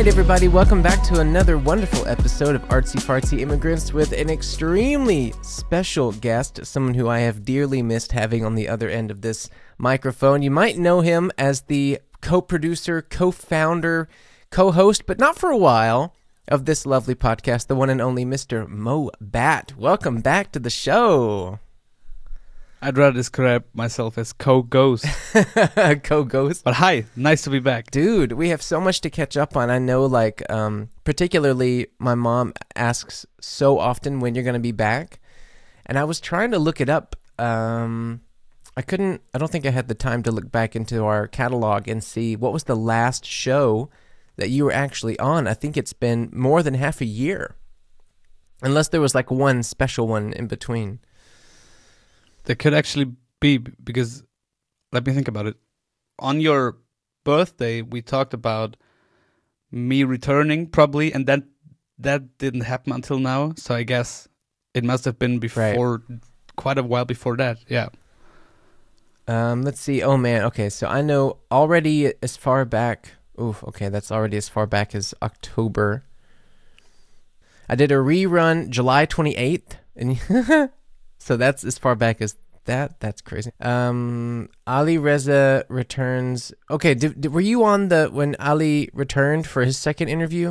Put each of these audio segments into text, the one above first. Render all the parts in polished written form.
right, everybody, welcome back to another wonderful episode of Artsy Fartsy Immigrants with an extremely special guest, someone who I have dearly missed having on the other end of this microphone. You might know him as the co-producer, co-founder, co-host, but not for a while, of this lovely podcast, the one and only Mr. Mo Bat. Welcome back to the show. I'd rather describe myself as co-ghost. Co-ghost. But hi, nice to be back. Dude, we have so much to catch up on. I know, particularly my mom asks so often when you're going to be back. And I was trying to look it up. I don't think I had the time to look back into our catalog and see what was the last show that you were actually on. I think it's been more than half a year. Unless there was one special one in between. There could actually be, because let me think about it. On your birthday, we talked about me returning probably, and then that didn't happen until now. So I guess it must have been before, quite a while before that. Yeah. Let's see. Oh man. Okay. So I know already as far back. Oof. Okay. That's already as far back as October. I did a rerun July 28th. And so that's as far back as that. That's crazy. Ali Reza returns. Okay, were you on when Ali returned for his second interview?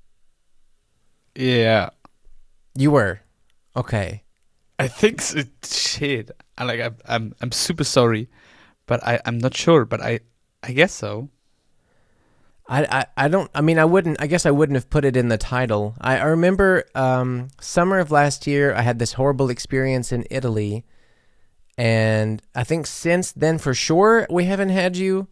Yeah. You were? Okay. I think so. Shit. I'm super sorry, but I'm not sure, but I guess so. I guess I wouldn't have put it in the title. I remember summer of last year, I had this horrible experience in Italy. And I think since then, for sure, we haven't had you.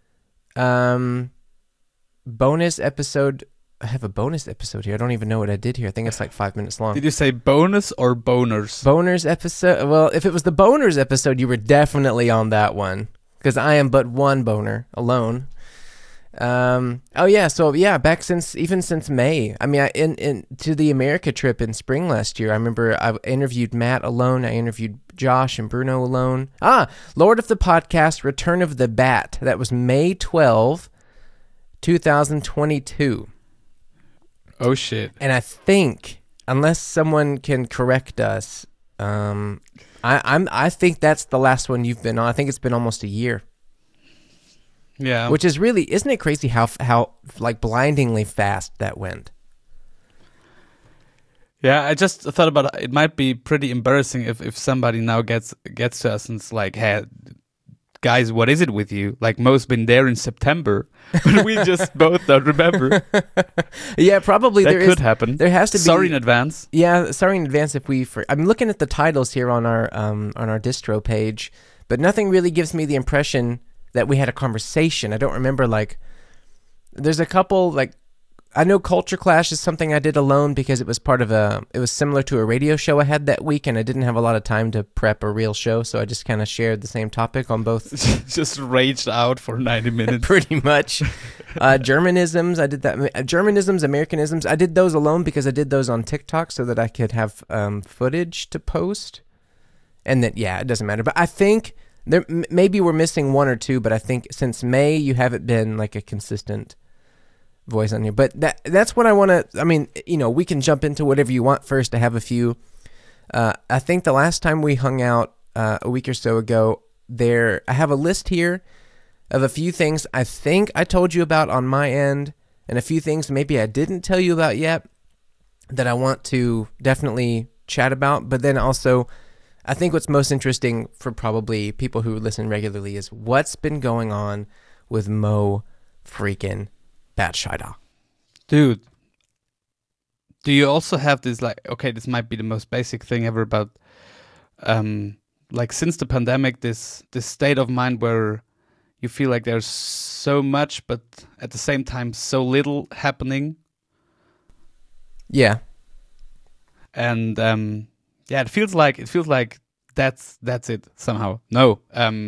Bonus episode. I have a bonus episode here. I don't even know what I did here. I think it's 5 minutes long. Did you say bonus or boners? Boners episode. Well, if it was the boners episode, you were definitely on that one. Because I am but one boner alone. Back since May. I mean, to the America trip in spring last year, I remember I interviewed Matt alone. I interviewed Josh and Bruno alone. Lord of the Podcast, Return of the Bat. That was May 12, 2022. Oh shit. And I think, unless someone can correct us, I think that's the last one you've been on. I think it's been almost a year. Yeah. Which is really, isn't it crazy how blindingly fast that went? Yeah, I just thought about it might be pretty embarrassing if somebody now gets to us and it's like, hey, guys, what is it with you? Mo's been there in September, but we just both don't remember. Yeah, probably that could happen. There has to be. Sorry in advance. Yeah, sorry in advance if I'm looking at the titles here on our distro page, but nothing really gives me the impression that we had a conversation. I don't remember, there's a couple, I know Culture Clash is something I did alone because it was it was similar to a radio show I had that week, and I didn't have a lot of time to prep a real show, so I just kind of shared the same topic on both. Just raged out for 90 minutes. Pretty much. Germanisms, I did that. Germanisms, Americanisms, I did those alone because I did those on TikTok so that I could have footage to post. And then, it doesn't matter. But I think maybe we're missing one or two, but I think since May you haven't been a consistent voice on here. But that's what I want to. I mean, we can jump into whatever you want first. I have a few. I think the last time we hung out a week or so ago, I have a list here of a few things I think I told you about on my end, and a few things maybe I didn't tell you about yet that I want to definitely chat about. But then also, I think what's most interesting for probably people who listen regularly is what's been going on with Mo freaking Batshida. Dude, do you also have this okay, this might be the most basic thing ever about since the pandemic, this state of mind where you feel like there's so much but at the same time so little happening? Yeah. And it feels like that's it somehow. No.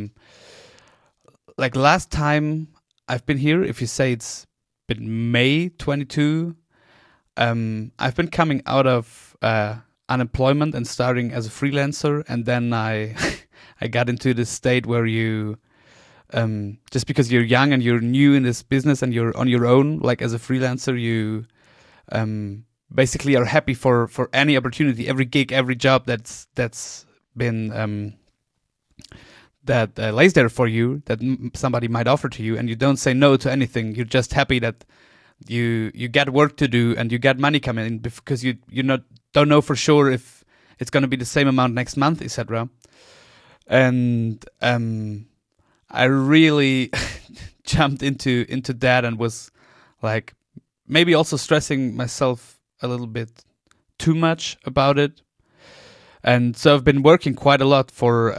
Last time I've been here, if you say it's been May 22, I've been coming out of unemployment and starting as a freelancer, and then I I got into the state where you just because you're young and you're new in this business and you're on your own, like as a freelancer, you basically are happy for any opportunity, every gig, every job that's been that lays there for you, that somebody might offer to you, and you don't say no to anything. You're just happy that you get work to do and you get money coming in, because you don't know for sure if it's going to be the same amount next month, etc. And I really jumped into that and was like maybe also stressing myself a little bit too much about it. And so I've been working quite a lot for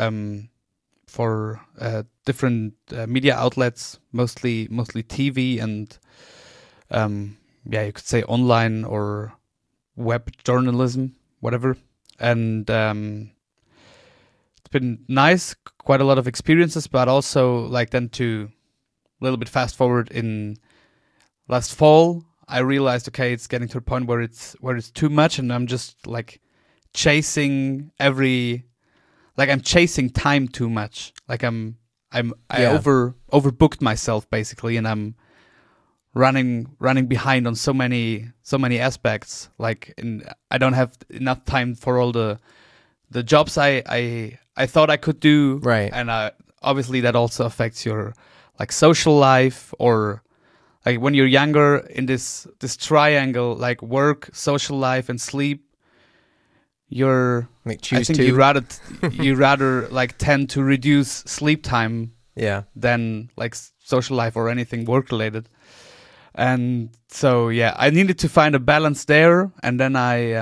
different media outlets, mostly TV and you could say online or web journalism, whatever. And it's been nice, quite a lot of experiences, but also like then to a little bit fast forward in last fall, I realized, okay, it's getting to a point where it's too much, and I'm just like chasing I'm chasing time too much. Like I overbooked myself basically, and I'm running behind on so many aspects. Like I don't have enough time for all the jobs I thought I could do. Right. And obviously that also affects your like social life, or like when you're younger in this triangle, like work, social life, and sleep. I think you rather like tend to reduce sleep time than like social life or anything work related. And so I needed to find a balance there, and then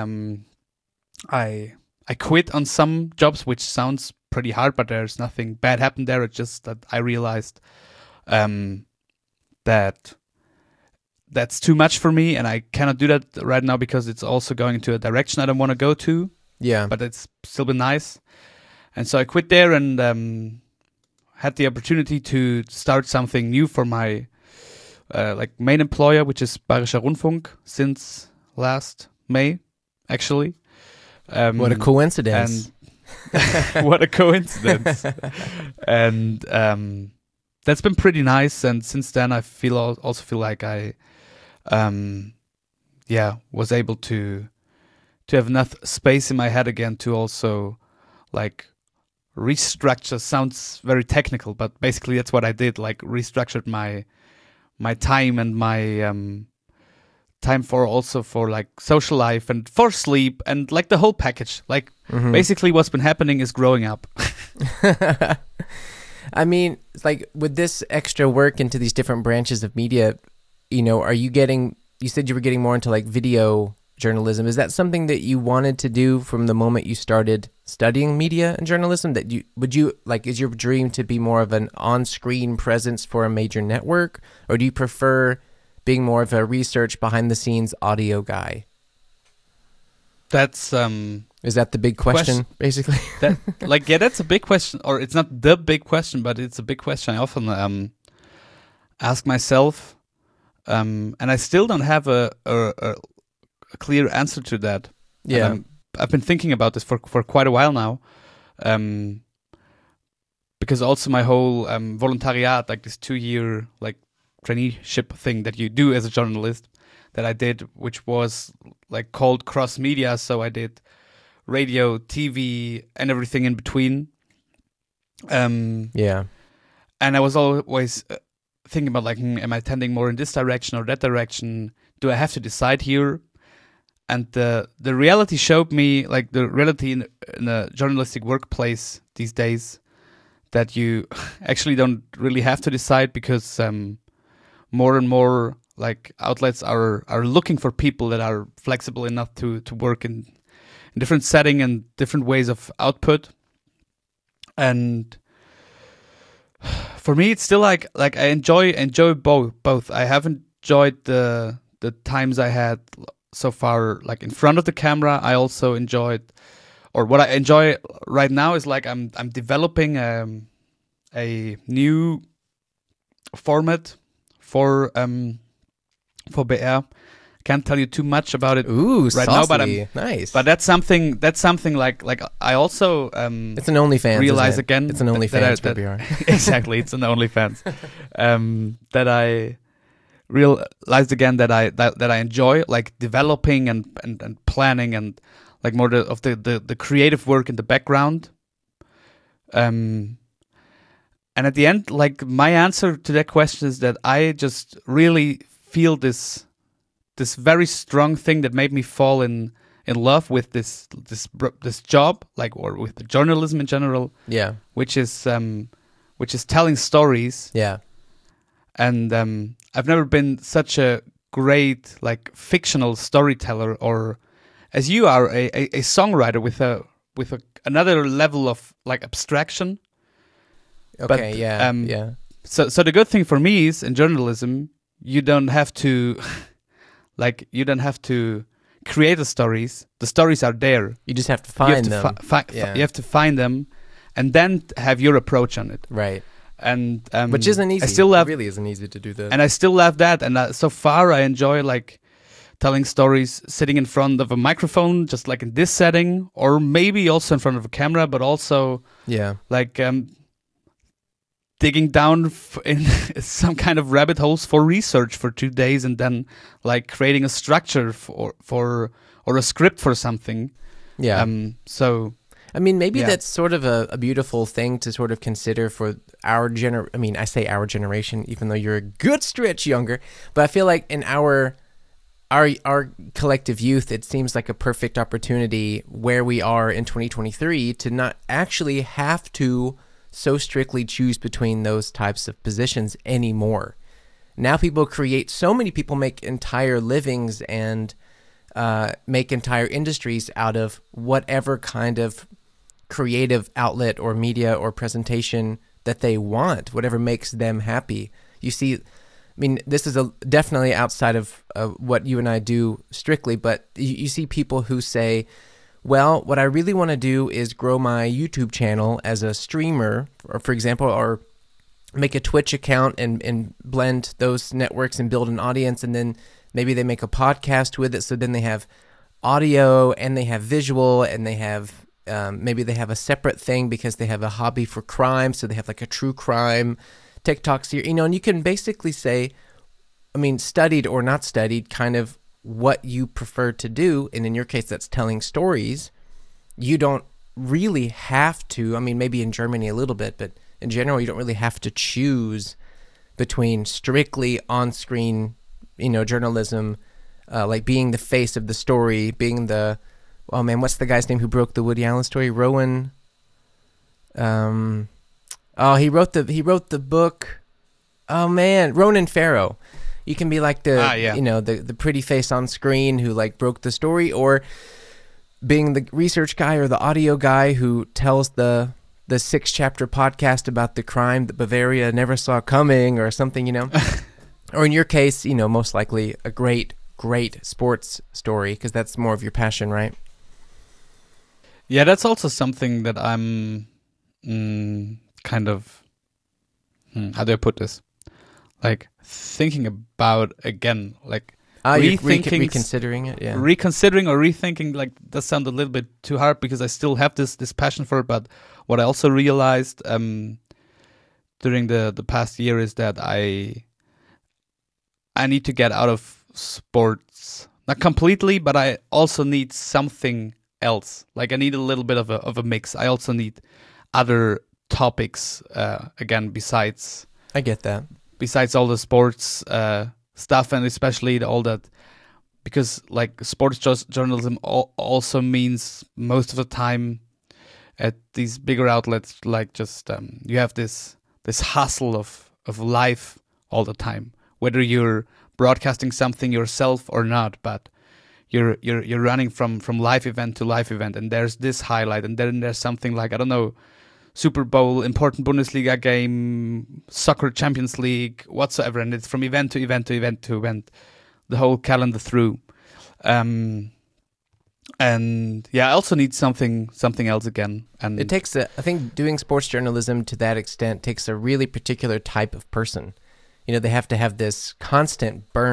I quit on some jobs, which sounds pretty hard, but there's nothing bad happened there. It's just that I realized that that's too much for me, and I cannot do that right now because it's also going into a direction I don't want to go to. Yeah. But it's still been nice. And so I quit there and had the opportunity to start something new for my like main employer, which is Bayerischer Rundfunk, since last May, actually. What a coincidence. And what a coincidence. And that's been pretty nice. And since then, I also feel like I was able to have enough space in my head again to also like restructure. Sounds very technical, but basically that's what I did, like restructured my time and my time for like social life and for sleep and like the whole package. Like basically what's been happening is growing up. I mean, it's like with this extra work into these different branches of media, are you said you were getting more into like video journalism. Is that something that you wanted to do from the moment you started studying media and journalism? Is your dream to be more of an on-screen presence for a major network, or do you prefer being more of a research behind-the-scenes audio guy? That's is that the big question basically? That's a big question, or it's not the big question, but it's a big question I often ask myself, and I still don't have a clear answer to that. Yeah, I've been thinking about this for quite a while now, because also my whole volontariat, like this 2-year like traineeship thing that you do as a journalist, that I did, which was like called cross media. So I did radio, TV, and everything in between. And I was always thinking about like, am I tending more in this direction or that direction? Do I have to decide here? And the reality showed me, like the reality in a journalistic workplace these days, that you actually don't really have to decide, because more and more like outlets are looking for people that are flexible enough to work in different setting and different ways of output. And for me, it's still like I enjoy both. I have enjoyed the times I had so far, like in front of the camera. I also enjoyed, or what I enjoy right now is like I'm developing a new format for BR Can't tell you too much about it Ooh, right saucy. now, but nice. But that's something like I also it's an OnlyFans. realize isn't it? again It's an OnlyFans for BR. Exactly, it's an OnlyFans. That I realized again that I enjoy like developing and planning and like more of the creative work in the background. And at the end, like my answer to that question is that I just really feel this very strong thing that made me fall in love with this job, like, or with the journalism in general. Yeah. Which is telling stories. Yeah. And I've never been such a great like fictional storyteller, or as you are a songwriter with another level of like abstraction. Okay. But, yeah. So the good thing for me is in journalism, you don't have to create the stories. The stories are there. You just have to find them. You have to find them, and then have your approach on it. Right. And which isn't easy. It really isn't easy to do that. And I still love that. And so far, I enjoy like telling stories sitting in front of a microphone, just like in this setting, or maybe also in front of a camera, but also like digging down in some kind of rabbit holes for research for 2 days, and then like creating a structure or a script for something. Yeah. So I mean, maybe that's sort of a beautiful thing to sort of consider for our I mean, I say our generation, even though you're a good stretch younger, but I feel like in our collective youth, it seems like a perfect opportunity where we are in 2023 to not actually have to so strictly choose between those types of positions anymore. Now so many people make entire livings and make entire industries out of whatever kind of creative outlet or media or presentation that they want, whatever makes them happy. You see, I mean, this is definitely outside of what you and I do strictly, but you see people who say, well, what I really want to do is grow my YouTube channel as a streamer, or for example, or make a Twitch account and blend those networks and build an audience, and then maybe they make a podcast with it, so then they have audio and they have visual, and they have maybe they have a separate thing because they have a hobby for crime, so they have like a true crime TikTok series, and you can basically say, I mean, studied or not studied, kind of what you prefer to do, and in your case, that's telling stories. You don't really have to, I mean, maybe in Germany a little bit, but in general, you don't really have to choose between strictly on-screen, journalism, like being the face of the story, being the, oh man, what's the guy's name who broke the Woody Allen story? Rowan. He wrote the book. Oh man, Ronan Farrow. You can be like the pretty face on screen who like broke the story, or being the research guy or the audio guy who tells the 6-chapter podcast about the crime that Bavaria never saw coming or something, or in your case, most likely a great sports story, because that's more of your passion, right? Yeah, that's also something that I'm kind of, how do I put this? Like thinking about again, like reconsidering it, yeah. Reconsidering or rethinking, like does sound a little bit too hard because I still have this passion for it. But what I also realized during the past year is that I need to get out of sports, not completely, but I also need something else. Like I need a little bit of a mix. I also need other topics again besides. I get that. Besides all the sports stuff, and especially all that, because like sports journalism also means most of the time at these bigger outlets, like just you have this hustle of life all the time, whether you're broadcasting something yourself or not, but you're running from live event to live event, and there's this highlight, and then there's something like, I don't know, Super Bowl, important Bundesliga game, soccer Champions League, whatsoever, and it's from event to event to event to event, the whole calendar through. And yeah, I also need something else again. And it takes I think doing sports journalism to that extent takes a really particular type of person. They have to have this constant burn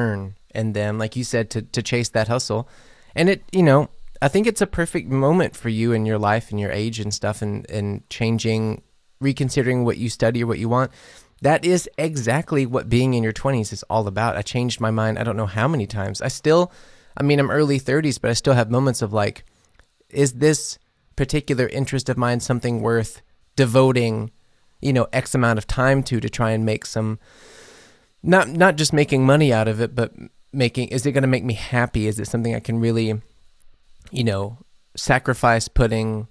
and then, like you said, to chase that hustle. And it, I think it's a perfect moment for you in your life and your age and stuff, and changing, reconsidering what you study or what you want. That is exactly what being in your 20s is all about. I changed my mind I don't know how many times. I'm early 30s, but I still have moments of like, is this particular interest of mine something worth devoting, X amount of time to try and make some, not just making money out of it, but is it going to make me happy? Is it something I can really, sacrifice putting,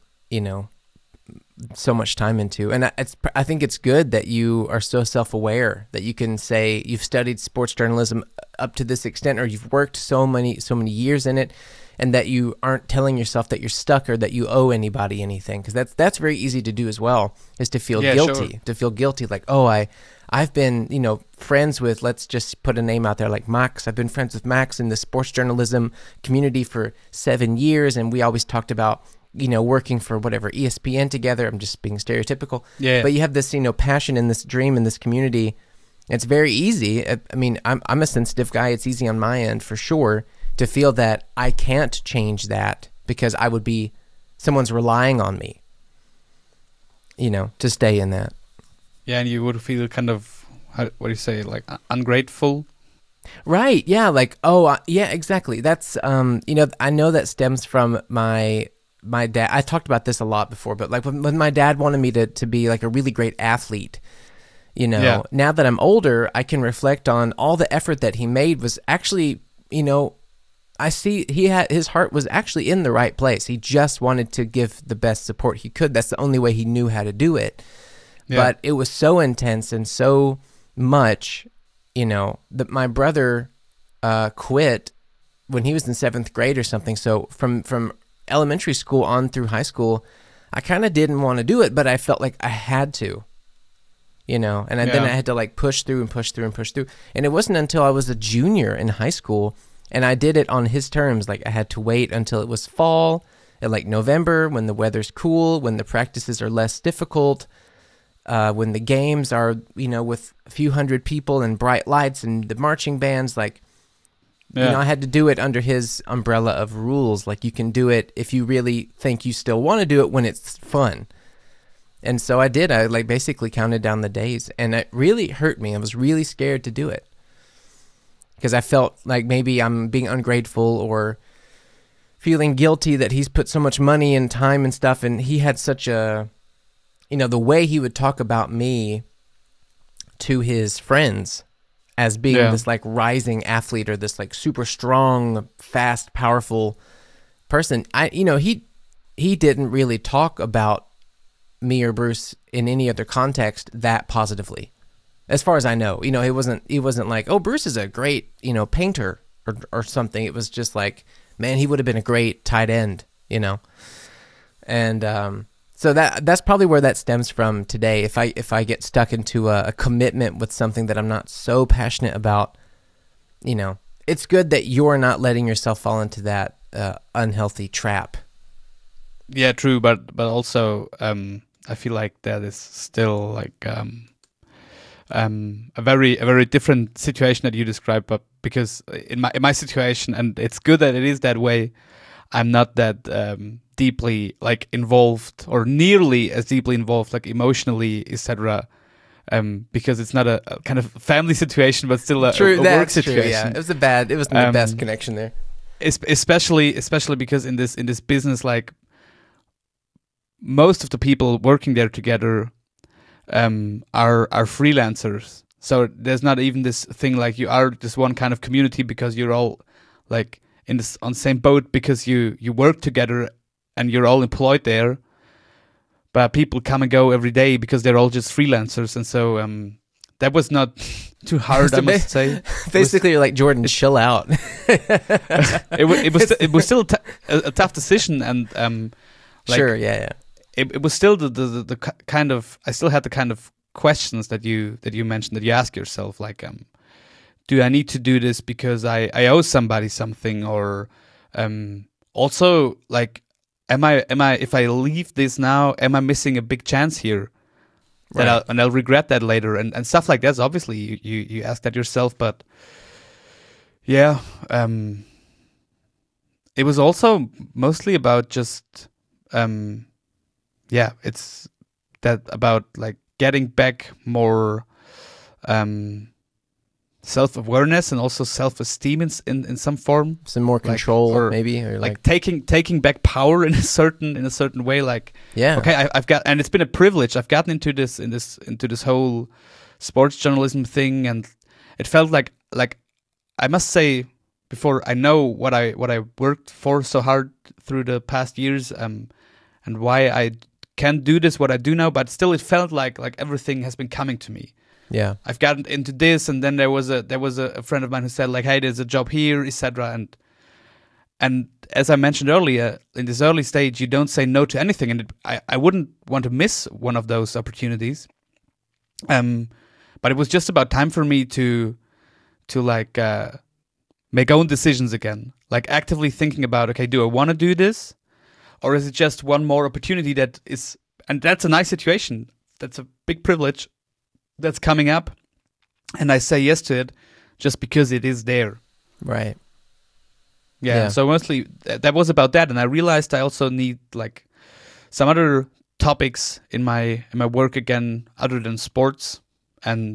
so much time into? And I think it's good that you are so self-aware that you can say you've studied sports journalism up to this extent, or you've worked so many years in it, and that you aren't telling yourself that you're stuck or that you owe anybody anything, because that's very easy to do as well, is to feel guilty. Sure. To feel guilty, like, oh, I've been, friends with, let's just put a name out there, like Max. I've been friends with Max in the sports journalism community for 7 years, and we always talked about, working for whatever, ESPN together. I'm just being stereotypical. Yeah. But you have this, passion and this dream in this community. It's very easy. I'm a sensitive guy. It's easy on my end for sure to feel that I can't change that because someone's relying on me, to stay in that. Yeah, and you would feel kind of, what do you say, like ungrateful? Right, yeah, like, yeah, exactly. That's, I know that stems from my dad. I talked about this a lot before, but like when my dad wanted me to be like a really great athlete, now that I'm older, I can reflect on all the effort that he made was actually, I see his heart was actually in the right place. He just wanted to give the best support he could. That's the only way he knew how to do it. Yeah. But it was so intense and so much, that my brother quit when he was in 7th grade or something. So from elementary school on through high school, I kind of didn't want to do it, but I felt like I had to, then I had to like push through. And it wasn't until I was a junior in high school, and I did it on his terms. Like I had to wait until it was fall, at like November, when the weather's cool, when the practices are less difficult, when the games are, with a few hundred people and bright lights and the marching bands, like, I had to do it under his umbrella of rules. Like, you can do it if you really think you still want to do it when it's fun. And so I did. I like basically counted down the days, and it really hurt me. I was really scared to do it because I felt like maybe I'm being ungrateful or feeling guilty that he's put so much money and time and stuff, and he had such a, the way he would talk about me to his friends as being this like rising athlete or this like super strong, fast, powerful person. He didn't really talk about me or Bruce in any other context that positively, as far as I know. He wasn't like, oh, Bruce is a great, painter or something. It was just like, man, he would have been a great tight end, and so that's probably where that stems from today. If I get stuck into a commitment with something that I'm not so passionate about, it's good that you're not letting yourself fall into that unhealthy trap. Yeah, true, but also I feel like that is still like a very different situation that you described. But because in my situation, and it's good that it is that way, I'm not that deeply like involved, or nearly as deeply involved, like emotionally, etc. Because it's not a kind of family situation, but still a work situation. True, yeah. It wasn't the best connection there. Especially because in this business, like most of the people working there together are freelancers. So there's not even this thing like you are just one kind of community because you're all like on the same boat because you work together and you're all employed there. But people come and go every day because they're all just freelancers, and so that was not too hard, I must say. Basically, you're like, Jordan, chill out. It was still a tough decision, and sure, yeah. It was still the kind of, I still had the kind of questions that you mentioned, that you ask yourself, like, do I need to do this because I owe somebody something, or also like, am I if I leave this now, am I missing a big chance here? Right. I'll regret that later, and stuff like that. So obviously, you ask that yourself, but Yeah. It was also mostly about just, it's that about like getting back more self-awareness and also self-esteem in some form, Some more like, control, or maybe, or like taking back power in a certain way. Like, yeah, okay, I've got, and it's been a privilege. I've gotten into this whole sports journalism thing, and it felt like I must say before, I know what I worked for so hard through the past years, and why I can do this what I do now. But still, it felt like everything has been coming to me. yeah, I've gotten into this, and then there was a friend of mine who said like, "Hey, there's a job here, etc." And as I mentioned earlier, in this early stage, you don't say no to anything, and I wouldn't want to miss one of those opportunities. But it was just about time for me to like make own decisions again, like actively thinking about, okay, do I want to do this, or is it just one more opportunity that is, and that's a nice situation, that's a big privilege that's coming up, and I say yes to it just because it is there. right. Yeah. So mostly that was about that, and I realized I also need like some other topics in my work again other than sports, and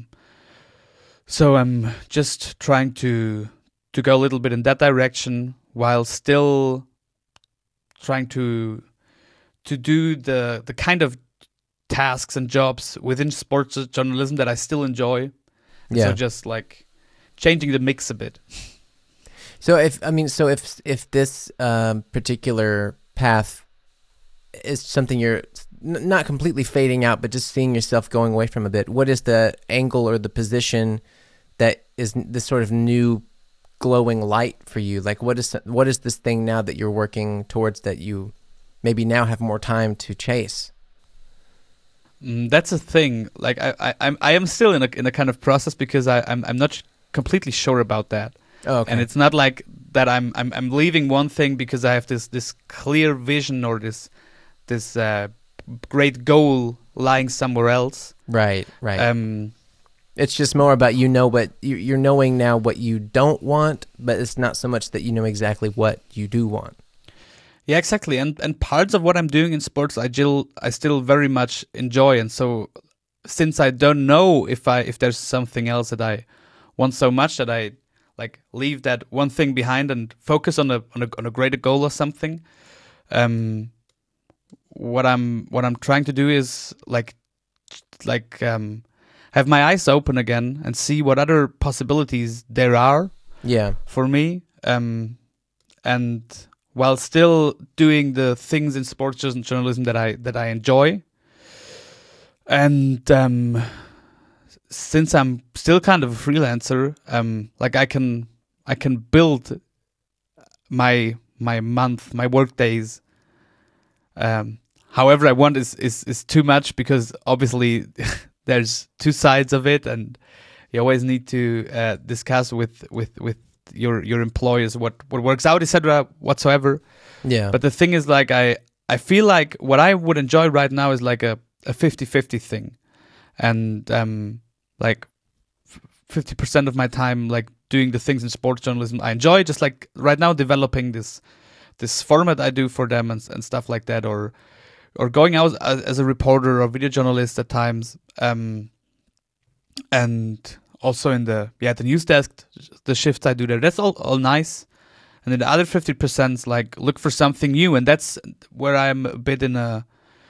so I'm just trying to go a little bit in that direction while still trying to do the kind of tasks and jobs within sports journalism that I still enjoy. Yeah. So just like changing the mix a bit. So if this particular path is something you're not completely fading out, but just seeing yourself going away from a bit, what is the angle or the position that is this sort of new glowing light for you? Like what is this thing now that you're working towards that you maybe now have more time to chase? That's a thing. Like I am still in a kind of process because I'm not completely sure about that. Oh, okay. And it's not like that I'm leaving one thing because I have this clear vision or this great goal lying somewhere else. Right. It's just more about but you're knowing now what you don't want, but it's not so much that you know exactly what you do want. Yeah, exactly. And parts of what I'm doing in sports, I still very much enjoy. And so, since I don't know if there's something else that I want so much, that I like leave that one thing behind and focus on a greater goal or something. What I'm trying to do is like have my eyes open again and see what other possibilities there are. Yeah. For me. And while still doing the things in sports journalism that I enjoy, and since I'm still kind of a freelancer, like I can build my month, my work days, however I want is too much, because obviously there's two sides of it, and you always need to discuss with your employers what works out, etc. whatsoever. Yeah. But the thing is, like I feel like what I would enjoy right now is like a 50-50 thing, and like 50% of my time like doing the things in sports journalism I enjoy, just like right now developing this format I do for them and stuff like that, or going out as a reporter or video journalist at times, and also in the news desk, the shifts I do there, that's all nice. And then the other 50% like look for something new, and that's where I'm a bit in a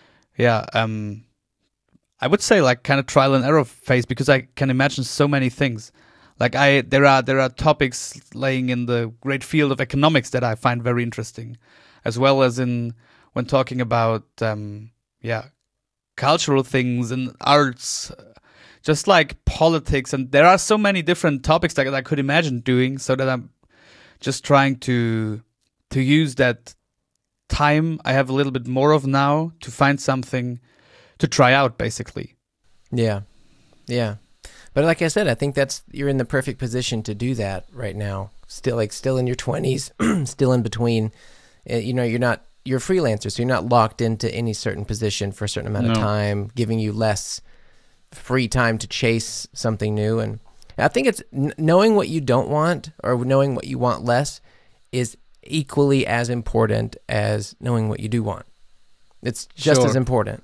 I would say like kind of trial and error phase, because I can imagine so many things. Like there are topics laying in the great field of economics that I find very interesting, as well as when talking about cultural things and arts, just like politics, and there are so many different topics that I could imagine doing, so that I'm just trying to use that time I have a little bit more of now to find something to try out, basically. Yeah. But like I said, I think you're in the perfect position to do that right now. Still in your 20s, still in between. You're a freelancer, so you're not locked into any certain position for a certain amount of time, giving you less free time to chase something new. And I think it's knowing what you don't want or knowing what you want less is equally as important as knowing what you do want. It's just as important,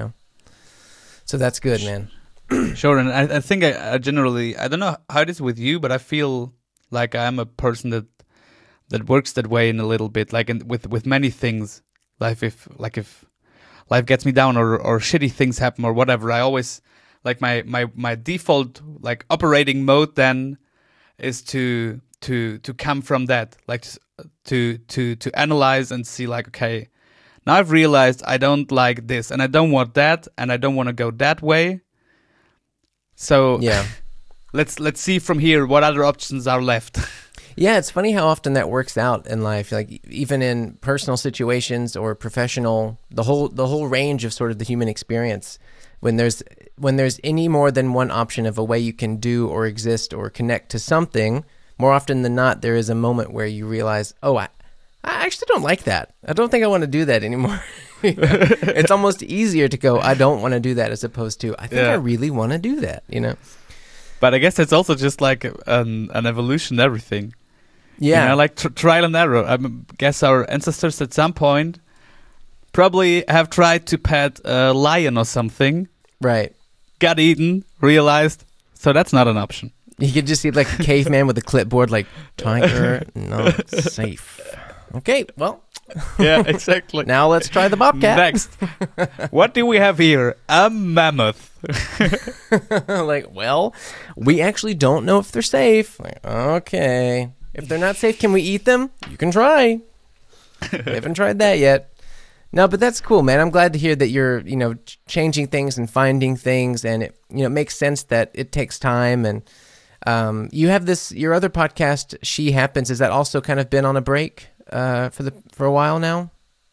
So that's good, man. Sure, and I think I generally, I don't know how it is with you, but I feel like I'm a person that works that way in a little bit, like with many things. If life gets me down or shitty things happen or whatever, I always like my default like operating mode then is to come from that, like to analyze and see like, okay, now I've realized I don't like this and I don't want that and I don't want to go that way. So yeah, let's see from here what other options are left. Yeah, it's funny how often that works out in life. Like even in personal situations or professional, the whole range of sort of the human experience. When there's any more than one option of a way you can do or exist or connect to something, more often than not, there is a moment where you realize, oh, I actually don't like that. I don't think I want to do that anymore. It's almost easier to go, I don't want to do that, as opposed to, I think I really want to do that, But I guess it's also just like an evolution, everything. Yeah. Like trial and error. I guess our ancestors at some point probably have tried to pet a lion or something. Right. Got eaten, realized, so that's not an option. You could just see like a caveman with a clipboard like, tiger, not safe. Okay, well. Yeah, exactly. Now let's try the bobcat. Next. What do we have here? A mammoth. Like, well, we actually don't know if they're safe. Like, okay. If they're not safe, can we eat them? You can try. We haven't tried that yet. No, but that's cool, man. I'm glad to hear that you're, changing things and finding things, and it, makes sense that it takes time. And you have your other podcast, She Happens. Has that also kind of been on a break for a while now?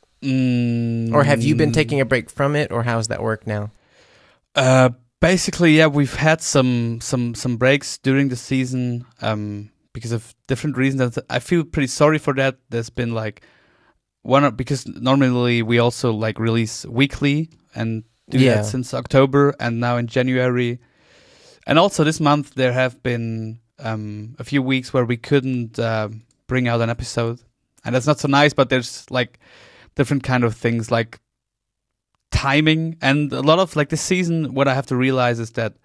Or have you been taking a break from it, or how's that work now? Basically, yeah, we've had some breaks during the season because of different reasons. I feel pretty sorry for that. There's been like because normally we also like release weekly and do that since October, and now in January, and also this month there have been a few weeks where we couldn't bring out an episode, and that's not so nice. But there's like different kind of things like timing, and a lot of like this season. What I have to realize is that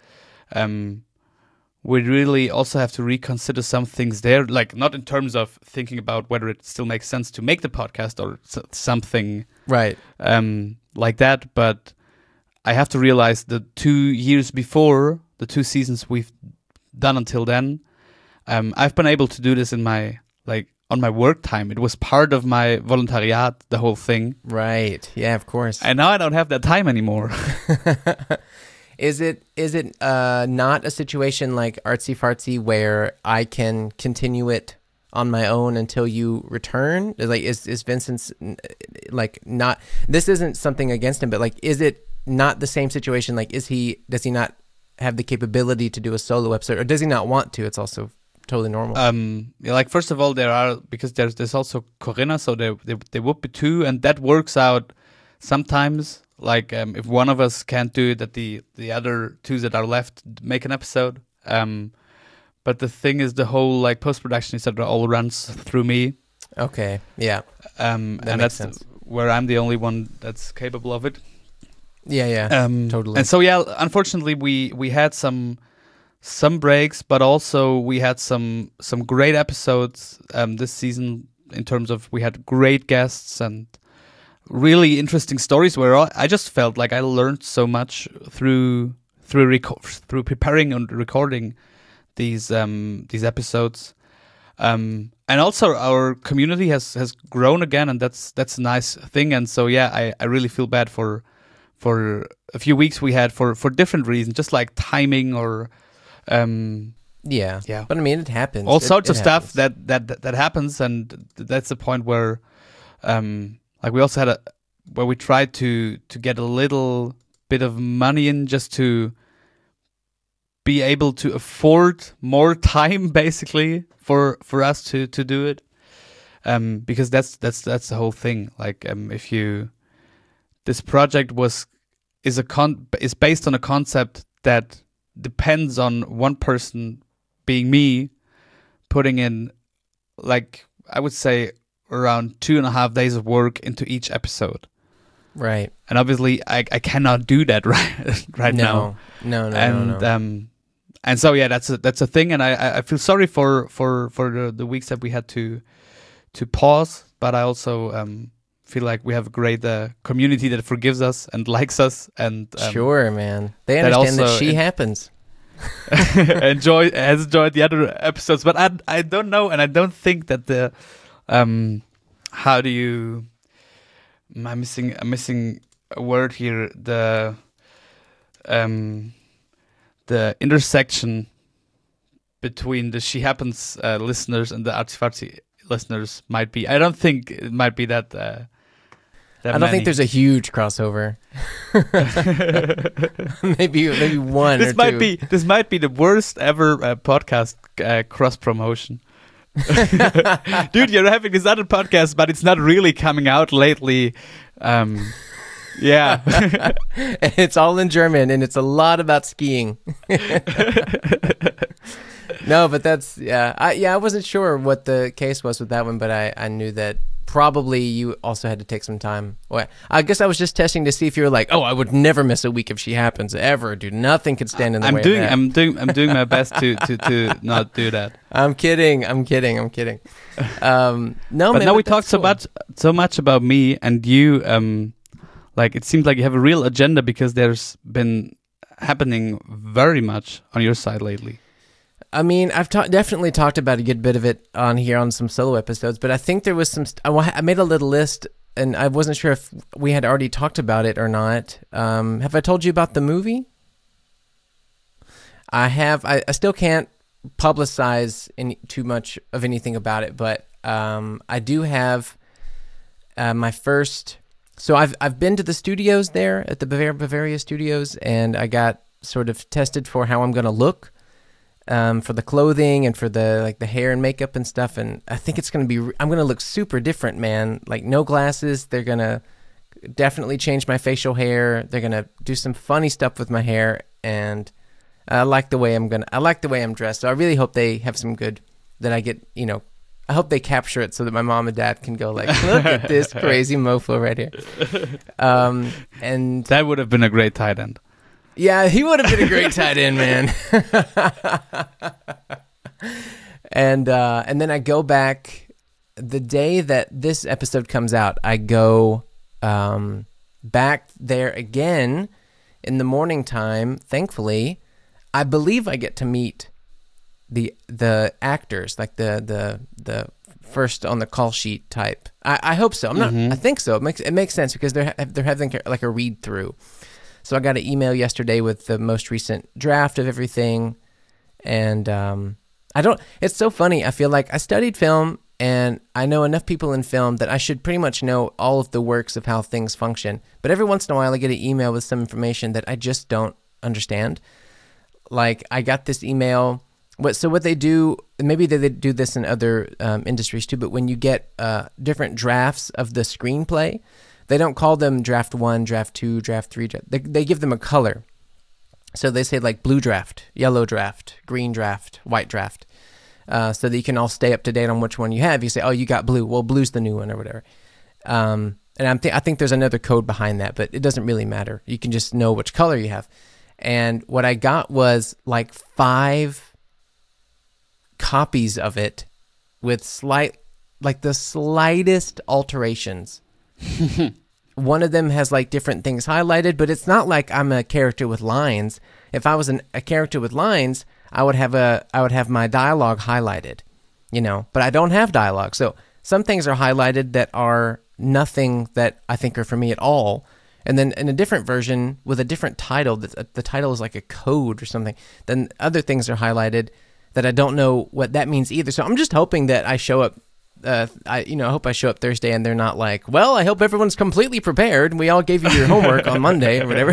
we really also have to reconsider some things there, like not in terms of thinking about whether it still makes sense to make the podcast or something right like that. But I have to realize the 2 years before, the 2 seasons we've done until then, I've been able to do this in my on my work time. It was part of my voluntariat, the whole thing. Right. Yeah, of course. And now I don't have that time anymore. Is it not a situation like Artsy Fartsy where I can continue it on my own until you return? Like, is Vincent's like not? This isn't something against him, but like, is it not the same situation? Like, does he not have the capability to do a solo episode, or does he not want to? It's also totally normal. Like first of all, because there's also Corinna, so there would be 2, and that works out sometimes. Like if one of us can't do it, that the other 2 that are left make an episode. But the thing is, the whole like post-production, etc., all runs through me. Okay, yeah. And that's sense. Where I'm the only one that's capable of it. Yeah, totally. And so yeah, unfortunately we had some breaks, but also we had some great episodes this season, in terms of we had great guests and really interesting stories where I just felt like I learned so much through preparing and recording these episodes, and also our community has grown again, and that's a nice thing. And so yeah, I really feel bad for a few weeks we had for different reasons, just like timing or yeah. But I mean, it happens. All sorts of stuff that happens, and that's the point where like we also had where we tried to get a little bit of money in, just to be able to afford more time, basically, for us to do it, because that's the whole thing. Like if this project is based on a concept that depends on one person being me, putting in, like, I would say around 2.5 days of work into each episode. Right. And obviously I cannot do that right now. No. And so yeah, that's a thing, and I feel sorry for the weeks that we had to pause, but I also feel like we have a great community that forgives us and likes us, and sure, man, they understand that she happens. has enjoyed the other episodes, but I don't know, and I don't think that the how do you I'm missing a word here, the intersection between the She Happens listeners and the Artsy listeners might be. I don't think it might be that. I don't think there's a huge crossover. maybe one. This or might two. This might be the worst ever podcast cross promotion. Dude, you're having this other podcast, but it's not really coming out lately. Yeah. It's all in German, and it's a lot about skiing. No, but that's, I wasn't sure what the case was with that one, but I knew that probably you also had to take some time. Well, I guess I was just testing to see if you were like, oh, I would never miss a week if She Happens, ever, dude. Nothing could stand in the way of that. I'm doing my best to not do that. I'm kidding. No, but man, now we talked cool. so much about me and you. Like, it seems like you have a real agenda, because there's been happening very much on your side lately. I mean, I've definitely talked about a good bit of it on here on some solo episodes, but I think there was some. I made a little list, and I wasn't sure if we had already talked about it or not. Have I told you about the movie? I have. I still can't publicize too much of anything about it, but I do have my first. So I've been to the studios there at the Bavaria Studios, and I got sort of tested for how I'm going to look. For the clothing and for the hair and makeup and stuff, and I think it's going to be. I'm going to look super different, man. Like, no glasses. They're going to definitely change my facial hair. They're going to do some funny stuff with my hair, and I like the way I'm dressed. So I really hope they have some good that I get. I hope they capture it so that my mom and dad can go like, look at this crazy mofo right here. And that would have been a great tight end. Yeah, he would have been a great tight end, man. And then I go back the day that this episode comes out. I go back there again in the morning time. Thankfully, I believe I get to meet the actors, like the first on the call sheet type. I hope so. I'm not. I think so. It makes sense because they're having like a read through. So I got an email yesterday with the most recent draft of everything, and it's so funny. I feel like I studied film, and I know enough people in film that I should pretty much know all of the works of how things function. But every once in a while, I get an email with some information that I just don't understand. Like, I got this email. What they do, maybe they do this in other industries too, but when you get different drafts of the screenplay, they don't call them draft 1, draft 2, draft 3. They give them a color. So they say like blue draft, yellow draft, green draft, white draft, so that you can all stay up to date on which one you have. You say, oh, you got blue. Well, blue's the new one or whatever. And I think there's another code behind that, but it doesn't really matter. You can just know which color you have. And what I got was like 5 copies of it with the slightest alterations. One of them has like different things highlighted, but it's not like I'm a character with lines. If I was a character with lines, I would have my dialogue highlighted, but I don't have dialogue. So some things are highlighted that are nothing that I think are for me at all. And then in a different version with a different title, the title is like a code or something, then other things are highlighted that I don't know what that means either. So I'm just hoping that I show up. I hope I show up Thursday and they're not like, well, I hope everyone's completely prepared. We all gave you your homework on Monday or whatever.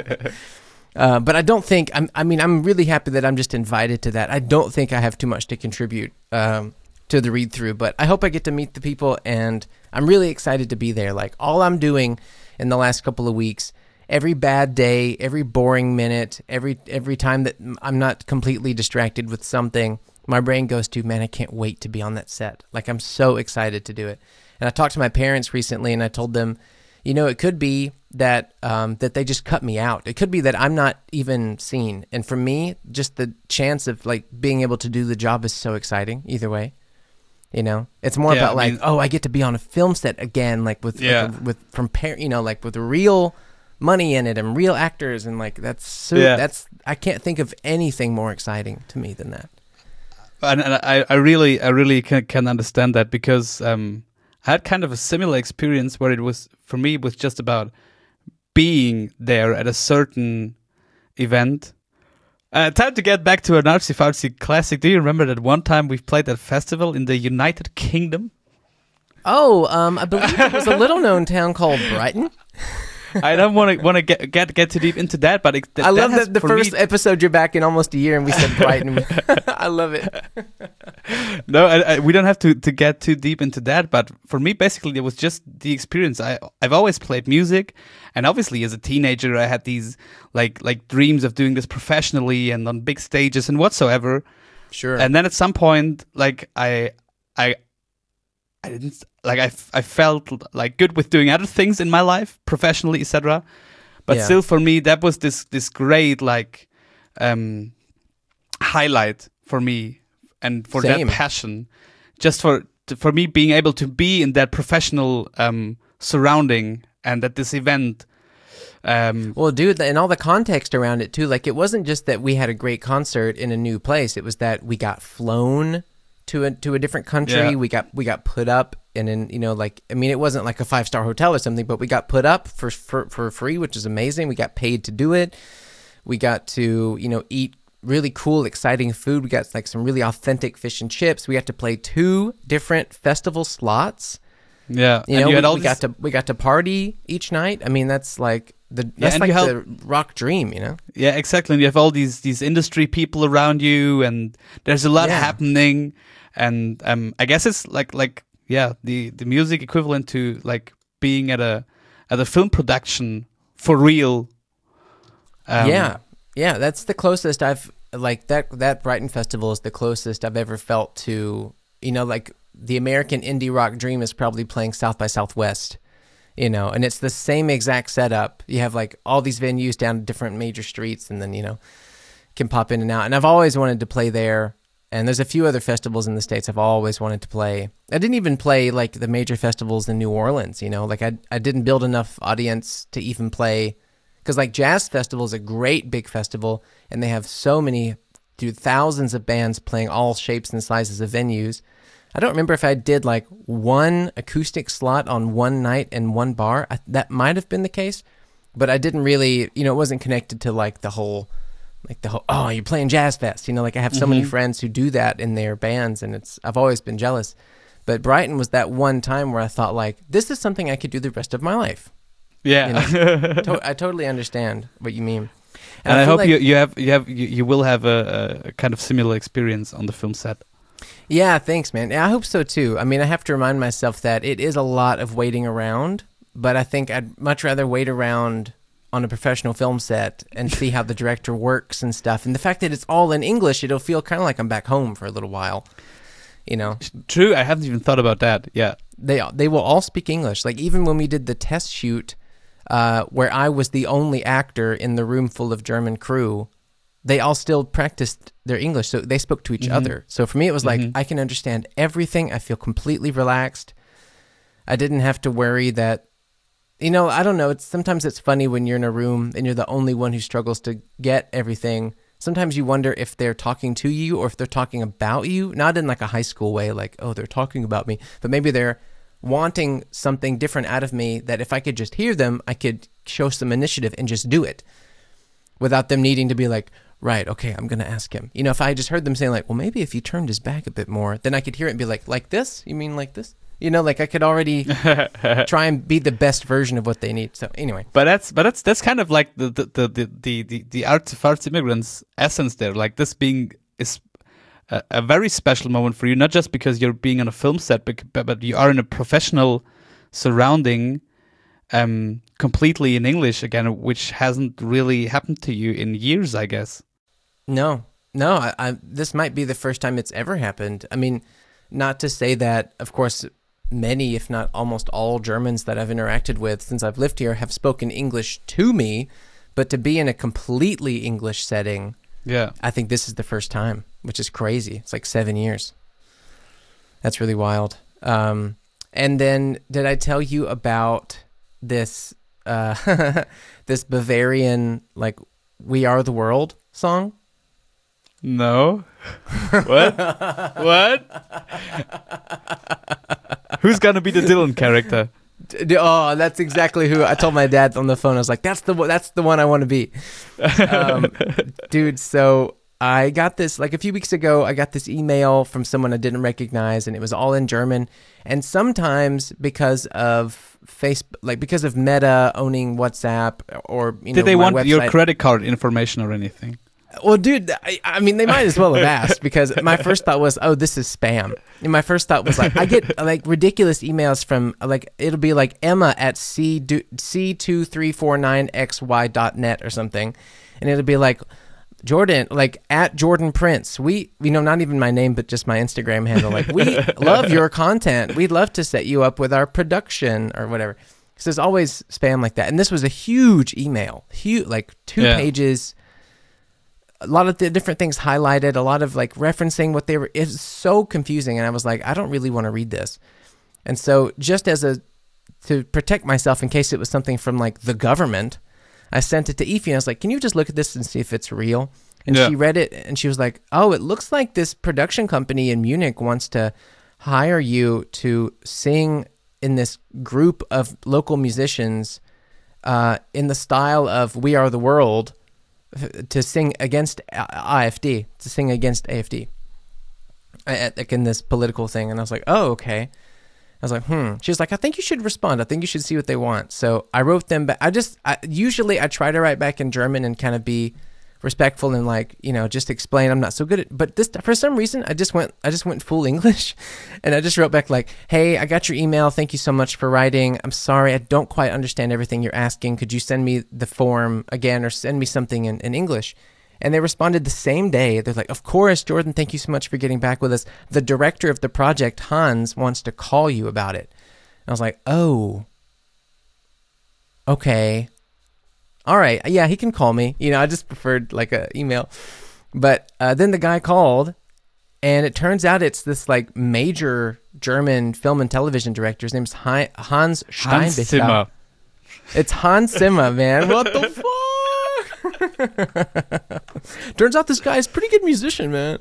But I don't think, I'm really happy that I'm just invited to that. I don't think I have too much to contribute to the read through, but I hope I get to meet the people, and I'm really excited to be there. Like, all I'm doing in the last couple of weeks every bad day, every boring minute, every time that I'm not completely distracted with something, my brain goes to, man, I can't wait to be on that set. Like, I'm so excited to do it. And I talked to my parents recently, and I told them, it could be that that they just cut me out. It could be that I'm not even seen. And for me, just the chance of like being able to do the job is so exciting. Either way, it's more about I get to be on a film set again, like with like with real money in it and real actors, and like that's I can't think of anything more exciting to me than that. And I really can understand that, because I had kind of a similar experience where it was, for me, it was just about being there at a certain event. Time to get back to an artsy-fartsy classic. Do you remember that one time we played at a festival in the United Kingdom? Oh, I believe it was a little-known town called Brighton. I don't want to get too deep into that, but I love that the first episode you're back in almost a year, and we said Brighton. I love it. No, we don't have to get too deep into that. But for me, basically, it was just the experience. I've always played music, and obviously, as a teenager, I had these like dreams of doing this professionally and on big stages and whatsoever. Sure. And then at some point, like I didn't like I felt like good with doing other things in my life, professionally, etc. But still, for me, that was this great like highlight for me, and for that passion, just for me being able to be in that professional surrounding, and at this event. Well, dude, and all the context around it too. Like, it wasn't just that we had a great concert in a new place. It was that we got flown to a different country. Yeah. We got put up in it wasn't like a 5-star hotel or something, but we got put up for free, which is amazing. We got paid to do it. We got to eat really cool, exciting food. We got like some really authentic fish and chips. We got to play 2 different festival slots. Yeah, we got to party each night. I mean, that's like the rock dream, Yeah, exactly. And you have all these industry people around you, and there's a lot happening. And I guess it's like the music equivalent to like being at a film production for real. Yeah, that's the closest I've that Brighton Festival is the closest I've ever felt to like the American indie rock dream is probably playing South by Southwest, and it's the same exact setup. You have like all these venues down different major streets, and then can pop in and out. And I've always wanted to play there. And there's a few other festivals in the States I've always wanted to play. I didn't even play like the major festivals in New Orleans, like I didn't build enough audience to even play, because like Jazz Festival is a great big festival, and they have so many, thousands of bands playing all shapes and sizes of venues. I don't remember if I did like one acoustic slot on one night in one bar. That might have been the case, but I didn't really, it wasn't connected to like the whole, oh, you're playing Jazz Fest. Like I have so many friends who do that in their bands, and I've always been jealous. But Brighton was that one time where I thought like, this is something I could do the rest of my life. Yeah. I totally understand what you mean. And I hope like you will have a kind of similar experience on the film set. Yeah, thanks, man. Yeah, I hope so too. I mean, I have to remind myself that it is a lot of waiting around, but I think I'd much rather wait around on a professional film set and see how the director works and stuff. And the fact that it's all in English, it'll feel kind of like I'm back home for a little while, True, I haven't even thought about that. Yeah. They will all speak English. Like even when we did the test shoot, where I was the only actor in the room full of German crew, they all still practiced their English, so they spoke to each other. So for me, it was like, I can understand everything. I feel completely relaxed. I didn't have to worry that, I don't know. Sometimes it's funny when you're in a room and you're the only one who struggles to get everything. Sometimes you wonder if they're talking to you or if they're talking about you, not in like a high school way, like, oh, they're talking about me, but maybe they're wanting something different out of me that if I could just hear them, I could show some initiative and just do it without them needing to be like, right, okay, I'm going to ask him. If I just heard them saying like, well, maybe if you turned his back a bit more, then I could hear it and be like this? You mean like this? Like I could already try and be the best version of what they need. So anyway, but that's kind of like the arts immigrants essence there. Like this being is a very special moment for you, not just because you're being on a film set, but you are in a professional surrounding, completely in English again, which hasn't really happened to you in years, I guess. No, this might be the first time it's ever happened. I mean, not to say that, of course, many, if not almost all Germans that I've interacted with since I've lived here have spoken English to me, but to be in a completely English setting, Yeah. I think this is the first time, which is crazy. It's like 7 years. That's really wild. And then did I tell you about this this Bavarian, like, We Are the World song? No. What? What? Who's gonna be the Dylan character? Oh, that's exactly who I told my dad on the phone. I was like, that's the one I want to be. Dude, so I got this, like a few weeks ago, I got this email from someone I didn't recognize, and it was all in German. And sometimes because of Facebook, like because of Meta owning WhatsApp, or, you know, Did they my want your website- credit card information or anything? Well, dude, I mean, they might as well have asked, because my first thought was, oh, this is spam. And my first thought was, like, I get, like, ridiculous emails from, like, it'll be, like, Emma at c2349xy.net or something. And it'll be, like, Jordan, like, at Jordan Prince. We, you know, not even my name, but just my Instagram handle. Like, we love your content. We'd love to set you up with our production or whatever. So there's always spam like that. And this was a huge email, like 2 pages. A lot of the different things highlighted, a lot of like referencing what they were. It's so confusing. And I was like, I don't really want to read this. And so just to protect myself in case it was something from like the government, I sent it to Ify and I was like, can you just look at this and see if it's real? And she read it and she was like, oh, it looks like this production company in Munich wants to hire you to sing in this group of local musicians in the style of We Are the World, to sing against AfD, like in this political thing. And I was like, oh, okay. I was like, She was like, I think you should respond. I think you should see what they want. So I wrote them back. Usually I try to write back in German and kind of be respectful and, like, you know, just explain I'm not so good at, but this, for some reason, I just went full English, and I just wrote back like, hey, I got your email. Thank you so much for writing. I'm sorry, I don't quite understand everything you're asking. Could you send me the form again, or send me something in English? And they responded the same day. They're like, of course, Jordan, thank you so much for getting back with us. The director of the project, Hans, wants to call you about it. And I was like, oh, okay. All right, yeah, he can call me. You know, I just preferred like an email. But then the guy called, and it turns out it's this like major German film and television director. His name's Hans Steinbichler. Hans Zimmer. It's Hans Zimmer, man. What the fuck? Turns out this guy's a pretty good musician, man.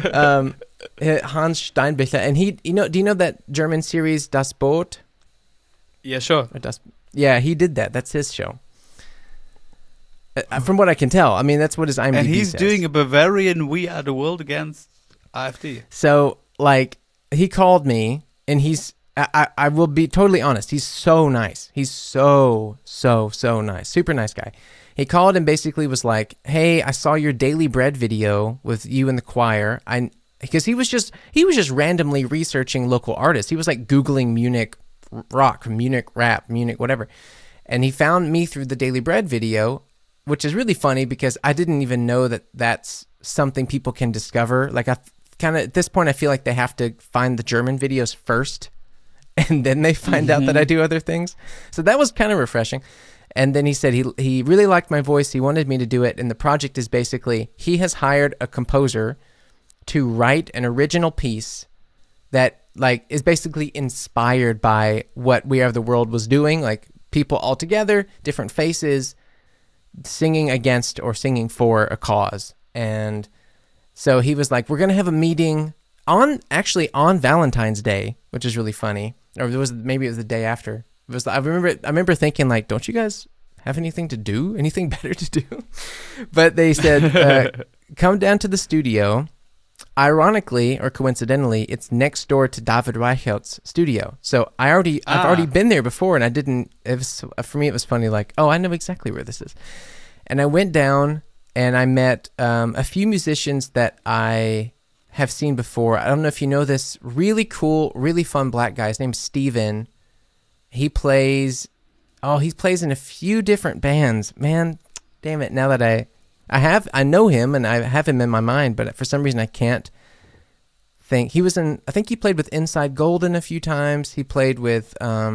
Hans Steinbichler, and he, you know, do you know that German series Das Boot? Yeah, sure. Yeah, he did that. That's his show. From what I can tell, I mean, that's what his IMDb And he's says. doing a Bavarian We Are the World against AfD. So, like, he called me, and I will be totally honest, he's so nice. He's so nice. Super nice guy. He called and basically was like, hey, I saw your Daily Bread video with you and the choir. Because he was just randomly researching local artists. He was like Googling Munich rock, Munich rap, Munich whatever. And he found me through the Daily Bread video, which is really funny because I didn't even know that that's something people can discover. Like, I kind of, at this point, I feel like they have to find the German videos first, and then they find out that I do other things. So that was kind of refreshing. And then he said he really liked my voice. He wanted me to do it. And the project is basically, he has hired a composer to write an original piece that, like, is basically inspired by what We Are the World was doing. Like, people all together, different faces, singing against or singing for a cause. And so he was like, we're going to have a meeting on Valentine's Day, which is really funny. Or maybe it was the day after. I remember thinking, like, don't you guys have anything to do? Anything better to do? But they said, come down to the studio. Ironically or coincidentally, it's next door to David Reichelt's studio. So I've already been there before, and I didn't. For me, it was funny. Like, oh, I know exactly where this is. And I went down and I met a few musicians that I have seen before. I don't know if you know this really cool, really fun black guy. His name's Steven. He plays Oh, he plays in a few different bands. Man, damn it. Now that I know him and I have him in my mind, but for some reason I can't think. I think he played with Inside Golden a few times. He played with,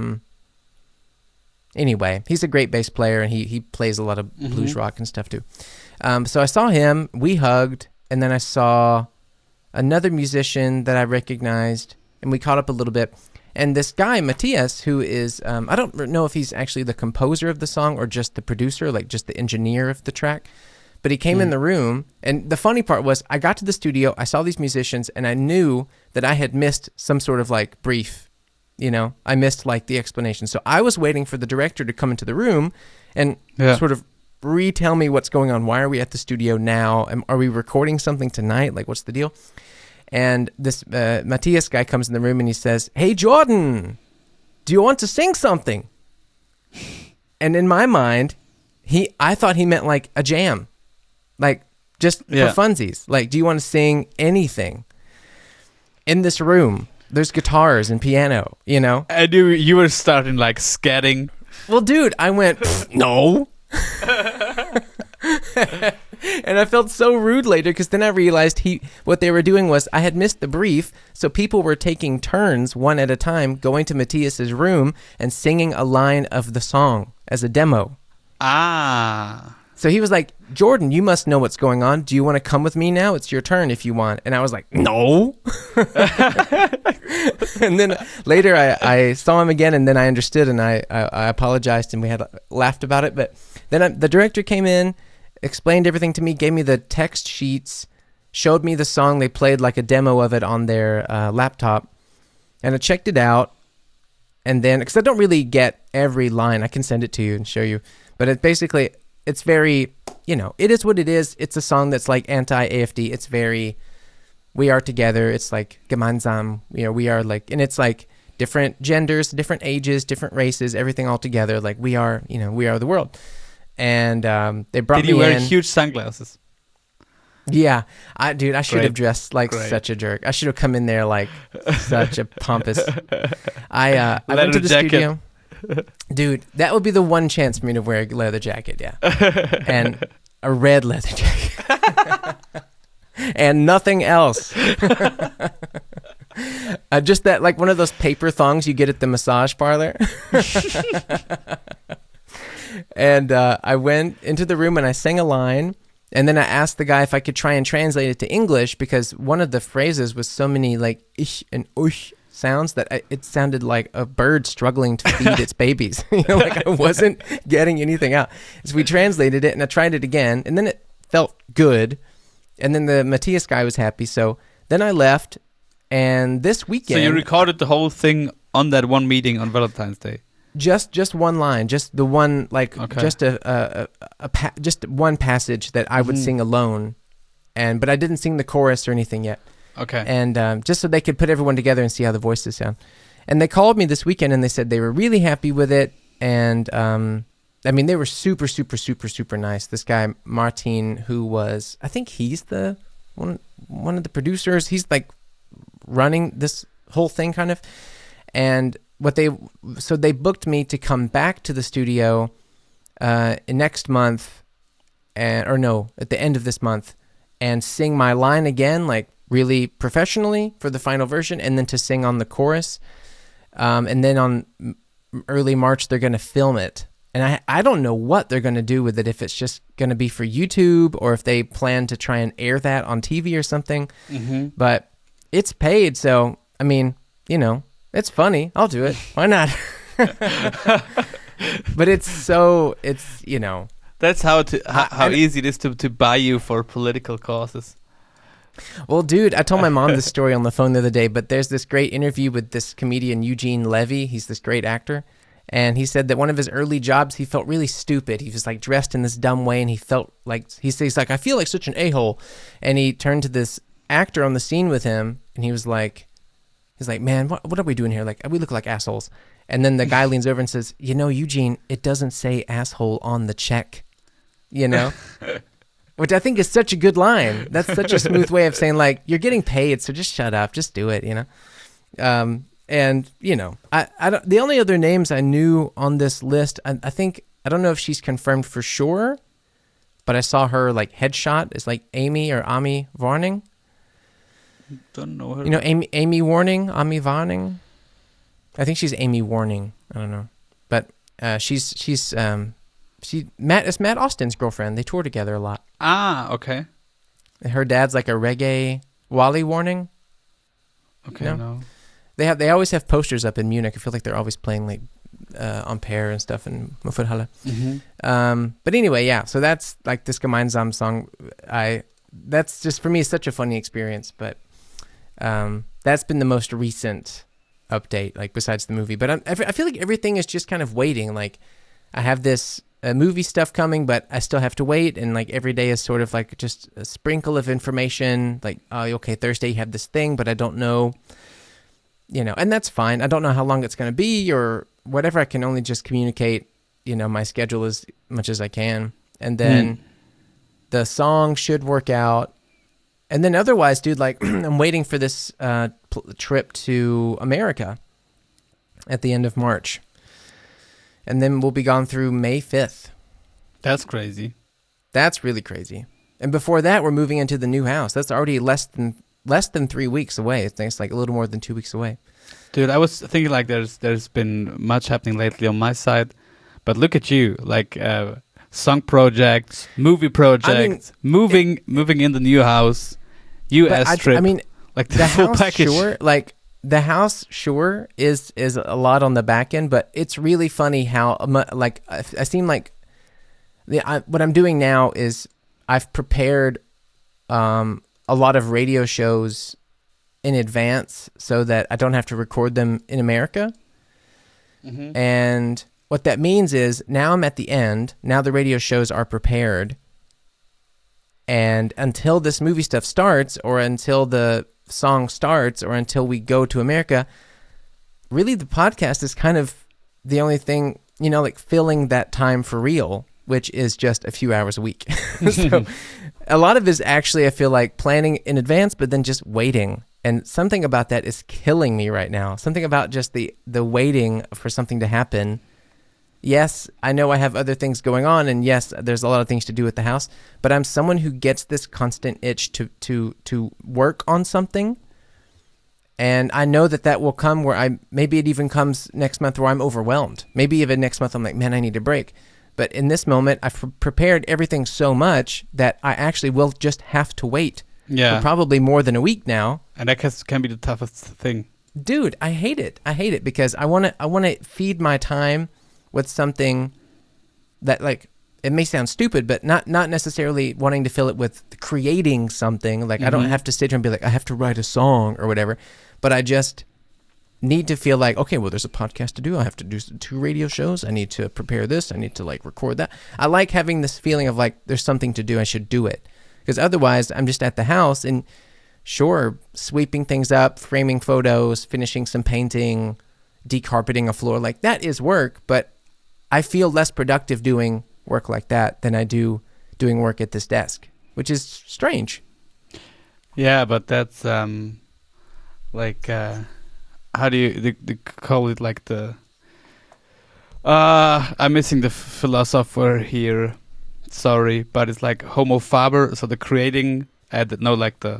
anyway, he's a great bass player and he plays a lot of blues rock and stuff too. So I saw him, we hugged, and then I saw another musician that I recognized and we caught up a little bit. And this guy, Matthias, who is, I don't know if he's actually the composer of the song or just the producer, like just the engineer of the track, but he came in the room. And the funny part was I got to the studio, I saw these musicians, and I knew that I had missed some sort of like brief, I missed like the explanation. So I was waiting for the director to come into the room and sort of retell me what's going on. Why are we at the studio now? Are we recording something tonight? Like, what's the deal? And this Matthias guy comes in the room and he says, "Hey, Jordan, do you want to sing something?" And in my mind, I thought he meant like a jam, like just for funsies. Like, do you want to sing anything? In this room, there's guitars and piano, I knew you were starting like scatting. Well, dude, I went, no. And I felt so rude later because then I realized what they were doing was I had missed the brief, so people were taking turns one at a time going to Matthias's room and singing a line of the song as a demo. Ah. So he was like, "Jordan, you must know what's going on. Do you want to come with me now? It's your turn if you want." And I was like, "No." And then later I saw him again and then I understood and I apologized and we had laughed about it. But then the director came in, explained everything to me, gave me the text sheets, showed me the song. They played like a demo of it on their laptop, and I checked it out. And then, because I don't really get every line, I can send it to you and show you. But it's very, it is what it is. It's a song that's like anti-AFD. It's very, we are together. It's like gemeinsam. We are like, and it's like different genders, different ages, different races, everything all together. Like we are the world. And they brought me in. Did you wear huge sunglasses? Yeah. I should have dressed like such a jerk. I should have come in there like such a pompous. I went to the studio. Dude, that would be the one chance for me to wear a leather jacket, yeah. And a red leather jacket. And nothing else. Just that, like one of those paper thongs you get at the massage parlor. And I went into the room and I sang a line. And then I asked the guy if I could try and translate it to English because one of the phrases was so many like ish and ush sounds that it sounded like a bird struggling to feed its babies. Like I wasn't getting anything out. So we translated it and I tried it again and then it felt good. And then the Matthias guy was happy. So then I left and this weekend. So you recorded the whole thing on that one meeting on Valentine's Day? Just one line, just the one, like just just one passage that I would sing alone, but I didn't sing the chorus or anything yet. Okay. And just so they could put everyone together and see how the voices sound. And they called me this weekend and they said they were really happy with it. And I mean, they were super, super, super, super nice. This guy Martin, who was, I think he's the one of the producers. He's like running this whole thing kind of, and. So they booked me to come back to the studio next month, at the end of this month, and sing my line again, like really professionally for the final version, and then to sing on the chorus. And then on early March, they're going to film it. And I don't know what they're going to do with it, if it's just going to be for YouTube or if they plan to try and air that on TV or something. Mm-hmm. But it's paid, so, I mean, it's funny. I'll do it. Why not? But it's That's how easy it is to buy you for political causes. Well, dude, I told my mom this story on the phone the other day, but there's this great interview with this comedian, Eugene Levy. He's this great actor. And he said that one of his early jobs, he felt really stupid. He was like dressed in this dumb way, and he felt like, he's like, I feel like such an a-hole. And he turned to this actor on the scene with him, and he was like, man, what are we doing here? Like, we look like assholes. And then the guy leans over and says, Eugene, it doesn't say asshole on the check, Which I think is such a good line. That's such a smooth way of saying, like, you're getting paid, so just shut up, just do it, And I don't, the only other names I knew on this list, I think, I don't know if she's confirmed for sure, but I saw her like headshot. It's like Amy or Ami Warning. Don't know her. Amy Warning, Ami Warning. I think she's Amy Warning. I don't know, but it's Matt Austin's girlfriend. They tour together a lot. Ah, okay. Her dad's like a reggae Wally Warning. Okay, no. They always have posters up in Munich. I feel like they're always playing like Ampere and stuff in Mufuthalle. Mm-hmm. But anyway, yeah. So that's like this Gemeinsam song. That's just for me such a funny experience. But that's been the most recent update, like besides the movie. But I feel like everything is just kind of waiting. Like I have this movie stuff coming, but I still have to wait. And like every day is sort of like just a sprinkle of information. Like, okay, Thursday you have this thing, but I don't know. And that's fine. I don't know how long it's going to be or whatever. I can only just communicate, my schedule as much as I can. And then the song should work out. And then otherwise, dude, like I'm waiting for this trip to America at the end of March. And then we'll be gone through May 5th. That's crazy. That's really crazy. And before that, we're moving into the new house. That's already less than 3 weeks away. It's like a little more than 2 weeks away. Dude, I was thinking like there's been much happening lately on my side, but look at you, like song projects, movie projects, moving in the new house, US trip. I mean, like the full house, package. Sure, like the house, sure, is a lot on the back end, but it's really funny how like I seem like what I'm doing now is I've prepared a lot of radio shows in advance so that I don't have to record them in America. Mm-hmm. And what that means is now I'm at the end. Now the radio shows are prepared. And until this movie stuff starts or until the song starts or until we go to America, really the podcast is kind of the only thing, like filling that time for real, which is just a few hours a week. So a lot of it is actually, I feel like, planning in advance, but then just waiting. And something about that is killing me right now. Something about just the waiting for something to happen. Yes, I know I have other things going on, and yes, there's a lot of things to do at the house, but I'm someone who gets this constant itch to work on something. And I know that will come where maybe it even comes next month where I'm overwhelmed. Maybe even next month I'm like, man, I need a break. But in this moment, I've prepared everything so much that I actually will just have to wait. Yeah. For probably more than a week now. And that can be the toughest thing. Dude, I hate it. I hate it because I want to feed my time with something that, like, it may sound stupid, but not necessarily wanting to fill it with creating something. Like, I don't have to sit here and be like, I have to write a song or whatever. But I just need to feel like, okay, well, there's a podcast to do. I have to do 2 radio shows. I need to prepare this. I need to, like, record that. I like having this feeling of, like, there's something to do. I should do it. Because otherwise, I'm just at the house and, sure, sweeping things up, framing photos, finishing some painting, decarpeting a floor. Like, that is work, but I feel less productive doing work like that than I do doing work at this desk, which is strange. Yeah, but that's, like, how do you they call it, like the... I'm missing the philosopher here. Sorry, but it's like homo faber, so the creating, the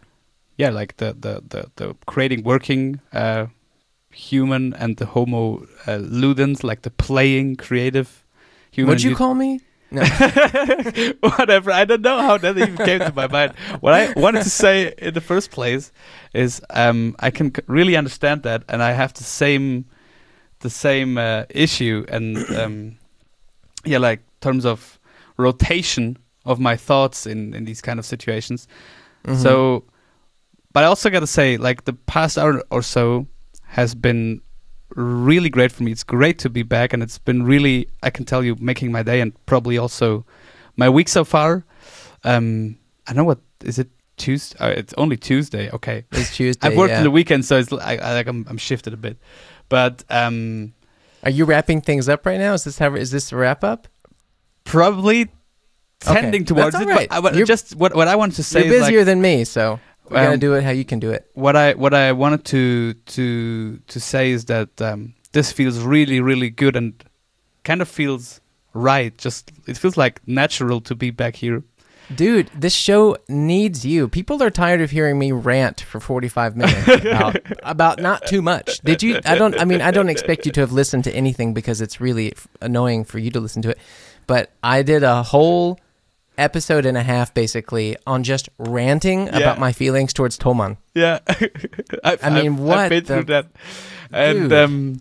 creating working human, and the homo ludens, like the playing creative human. What'd you call me? No. Whatever, I don't know how that even came to my mind. What I wanted to say in the first place is I can really understand that, and I have the same issue, and like terms of rotation of my thoughts in these kind of situations. Mm-hmm. So, but I also got to say, like, the past hour or so has been really great for me. It's great to be back, and it's been really, I can tell you, making my day and probably also my week so far. I know, what is it, Tuesday? It's only Tuesday. Okay, it's Tuesday. I've worked in the weekend, so it's I'm shifted a bit. But are you wrapping things up right now? Is this a wrap up? Probably tending towards That's it. right. But just what I wanted to say you're is, busier like, than me, so We gotta do it how you can do it. What I wanted to say is that this feels really, really good and kind of feels right. Just it feels like natural to be back here. Dude, this show needs you. People are tired of hearing me rant for 45 minutes about not too much. Did you? I don't expect you to have listened to anything because it's really annoying for you to listen to it. But I did a whole episode and a half basically on just ranting about my feelings towards Toman. Yeah. I've been through that. And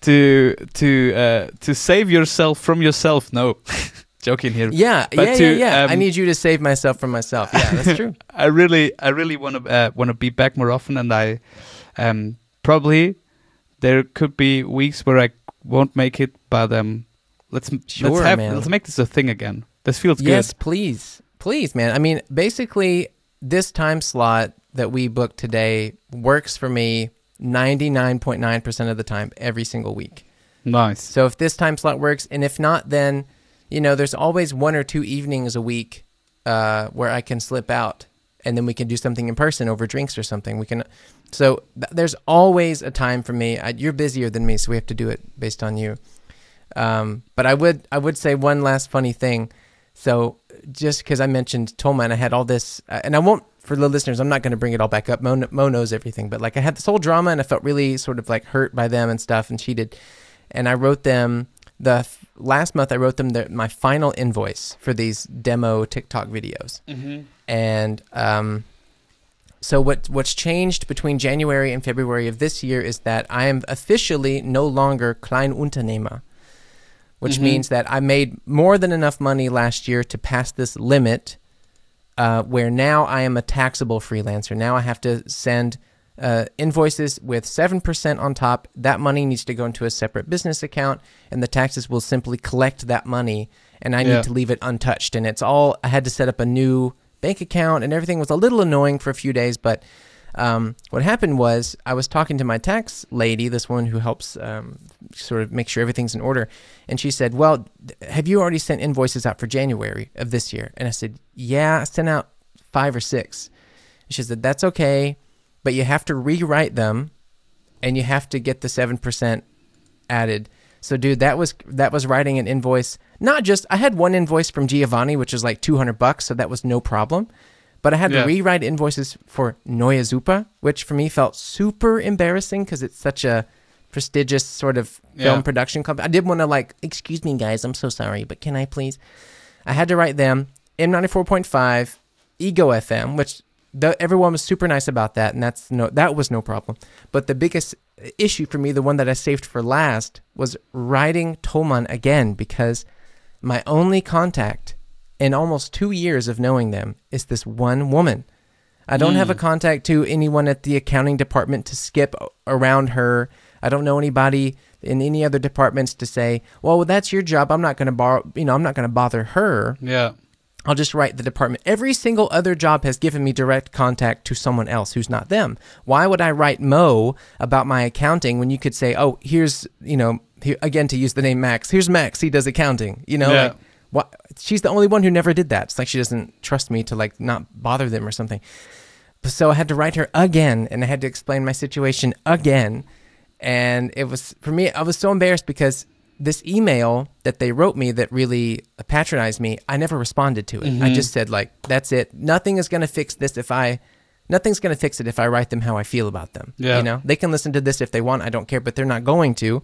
to save yourself from yourself, no. Joking here. Yeah. I need you to save myself from myself. Yeah, that's true. I really want to be back more often, and I probably there could be weeks where I won't make it, but let's make this a thing again. This feels good. Yes, please, man. I mean, basically, this time slot that we booked today works for me 99.9% of the time, every single week. Nice. So if this time slot works, and if not, then there's always 1 or 2 evenings a week where I can slip out, and then we can do something in person over drinks or something. So there's always a time for me. You're busier than me, so we have to do it based on you. But I would say one last funny thing. So just because I mentioned Toma and I had all this, and I won't, for the listeners, I'm not going to bring it all back up. Mo knows everything, but like I had this whole drama and I felt really sort of like hurt by them and stuff and cheated. And I wrote them, last month I wrote them my final invoice for these demo TikTok videos. Mm-hmm. And so what's changed between January and February of this year is that I am officially no longer Kleinunternehmer, which means that I made more than enough money last year to pass this limit where now I am a taxable freelancer. Now I have to send invoices with 7% on top. That money needs to go into a separate business account, and the taxes will simply collect that money, and I need to leave it untouched. And I had to set up a new bank account, and everything was a little annoying for a few days, but what happened was I was talking to my tax lady, this one who helps sort of make sure everything's in order, and she said, well, have you already sent invoices out for January of this year? And I said, yeah, I sent out 5 or 6. And she said, that's okay, but you have to rewrite them, and you have to get the 7% added. So, dude, that was writing an invoice. Not just, I had one invoice from Giovanni, which was like $200, so that was no problem. But I had to rewrite invoices for Neue Zupa, which for me felt super embarrassing because it's such a prestigious sort of film production company. I did want to like, excuse me, guys, I'm so sorry, but can I please? I had to write them M94.5, Ego FM, which everyone was super nice about that, and that was no problem. But the biggest issue for me, the one that I saved for last, was writing Toman again, because my only contact in almost 2 years of knowing them is this one woman. I don't have a contact to anyone at the accounting department to skip around her. I don't know anybody in any other departments to say, well, that's your job. I'm not going to I'm not going to bother her. Yeah. I'll just write the department. Every single other job has given me direct contact to someone else who's not them. Why would I write Mo about my accounting when you could say, oh, here's, again, to use the name Max, here's Max, he does accounting, she's the only one who never did that. It's like she doesn't trust me to like not bother them or something. So I had to write her again, and I had to explain my situation again. And it was, for me, I was so embarrassed because this email that they wrote me that really patronized me, I never responded to it. Mm-hmm. I just said, like, that's it. Nothing's going to fix it if I write them how I feel about them. Yeah. They can listen to this if they want. I don't care, but they're not going to.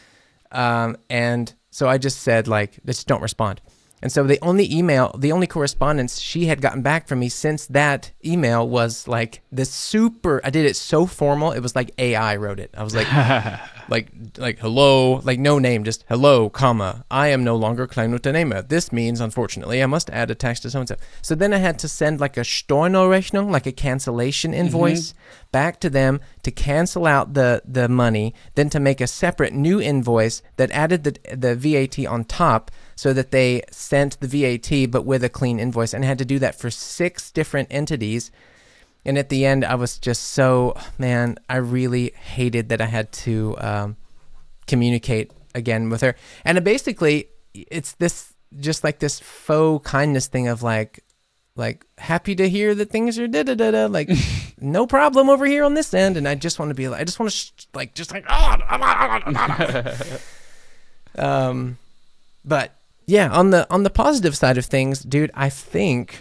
And so I just said, like, just don't respond. And so the only correspondence she had gotten back from me since that email was like this I did it so formal. It was like AI wrote it. I was like, like hello, like no name, just hello, comma, I am no longer Kleinunternehmer. This means, unfortunately, I must add a tax to so-and-so. So then I had to send like a Stornorechnung, like a cancellation invoice back to them to cancel out the money, then to make a separate new invoice that added the VAT on top, so that they sent the VAT but with a clean invoice, and had to do that for 6 different entities. And at the end, I was just I really hated that I had to communicate again with her. And basically, it's this, just like this faux kindness thing of like happy to hear that things are da-da-da-da, like, no problem over here on this end, and I just want to be like, I just want to but yeah, on the positive side of things, dude, I think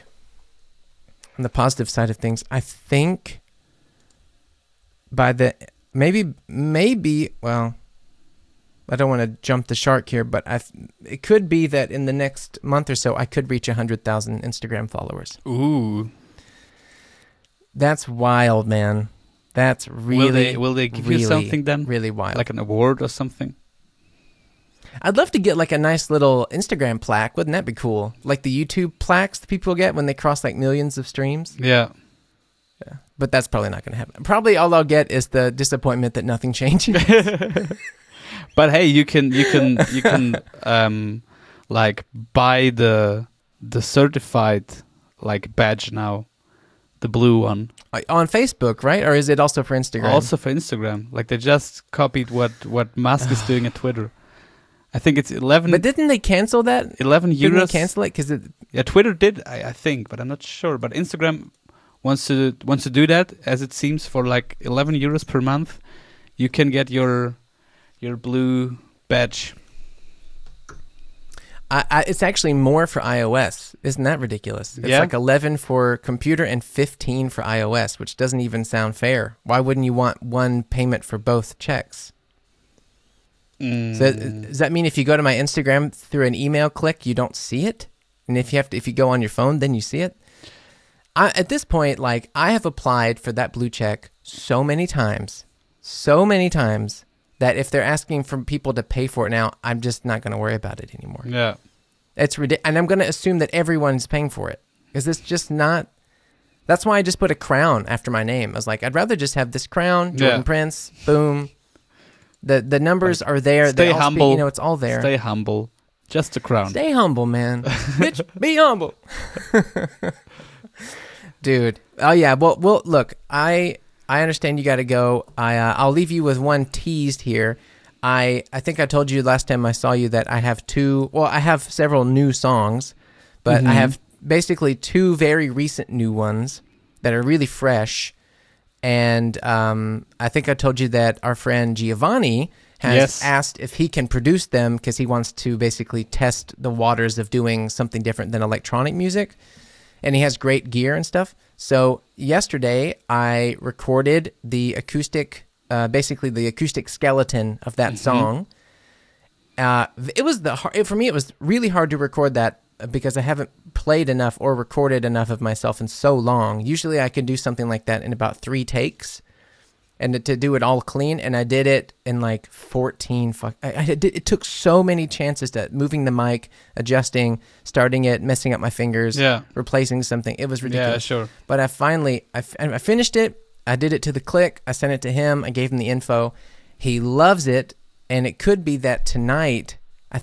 by the maybe well, I don't want to jump the shark here, but it could be that in the next month or so I could reach 100,000 Instagram followers. Ooh. That's wild, man. That's really will they give you something then? Really wild. Like an award or something? I'd love to get like a nice little Instagram plaque. Wouldn't that be cool? Like the YouTube plaques that people get when they cross like millions of streams. Yeah. But that's probably not going to happen. Probably all I'll get is the disappointment that nothing changes. But hey, you can like buy the certified like badge now, the blue one. On Facebook, right? Or is it also for Instagram? Also for Instagram. Like they just copied what Musk is doing at Twitter. I think it's 11. But didn't they cancel that? 11 euros. Didn't they cancel it? Because yeah, Twitter did, I think, but I'm not sure. But Instagram wants to do that, as it seems, for like 11 euros per month. You can get your blue badge. It's actually more for iOS. Isn't that ridiculous? It's like 11 for computer and 15 for iOS, which doesn't even sound fair. Why wouldn't you want one payment for both checks? So does that mean if you go to my Instagram through an email click, you don't see it? And if you go on your phone, then you see it? At this point, like, I have applied for that blue check so many times, that if they're asking for people to pay for it now, I'm just not going to worry about it anymore. Yeah. It's ridiculous. And I'm going to assume that everyone's paying for it. Is this just not... That's why I just put a crown after my name. I was like, I'd rather just have this crown, Jordan Prince, boom. The numbers are there. Stay humble. It's all there. Stay humble. Just a crown. Stay humble, man. Bitch, be humble. Dude. Oh, yeah. Well, look, I understand you got to go. I'll leave you with one teased here. I think I told you last time I saw you that I have several new songs, but I have basically two very recent new ones that are really fresh. And I think I told you that our friend Giovanni has asked if he can produce them because he wants to basically test the waters of doing something different than electronic music. And he has great gear and stuff. So yesterday I recorded the acoustic, basically the acoustic skeleton of that song. For me, it was really hard to record that because I haven't played enough or recorded enough of myself in so long. Usually I can do something like that in about 3 takes and to do it all clean. And I did it in like 14. It took so many chances to moving the mic, adjusting, starting it, messing up my fingers, replacing something. It was ridiculous. Yeah, sure. But I finished it. I did it to the click. I sent it to him. I gave him the info. He loves it. And it could be that tonight,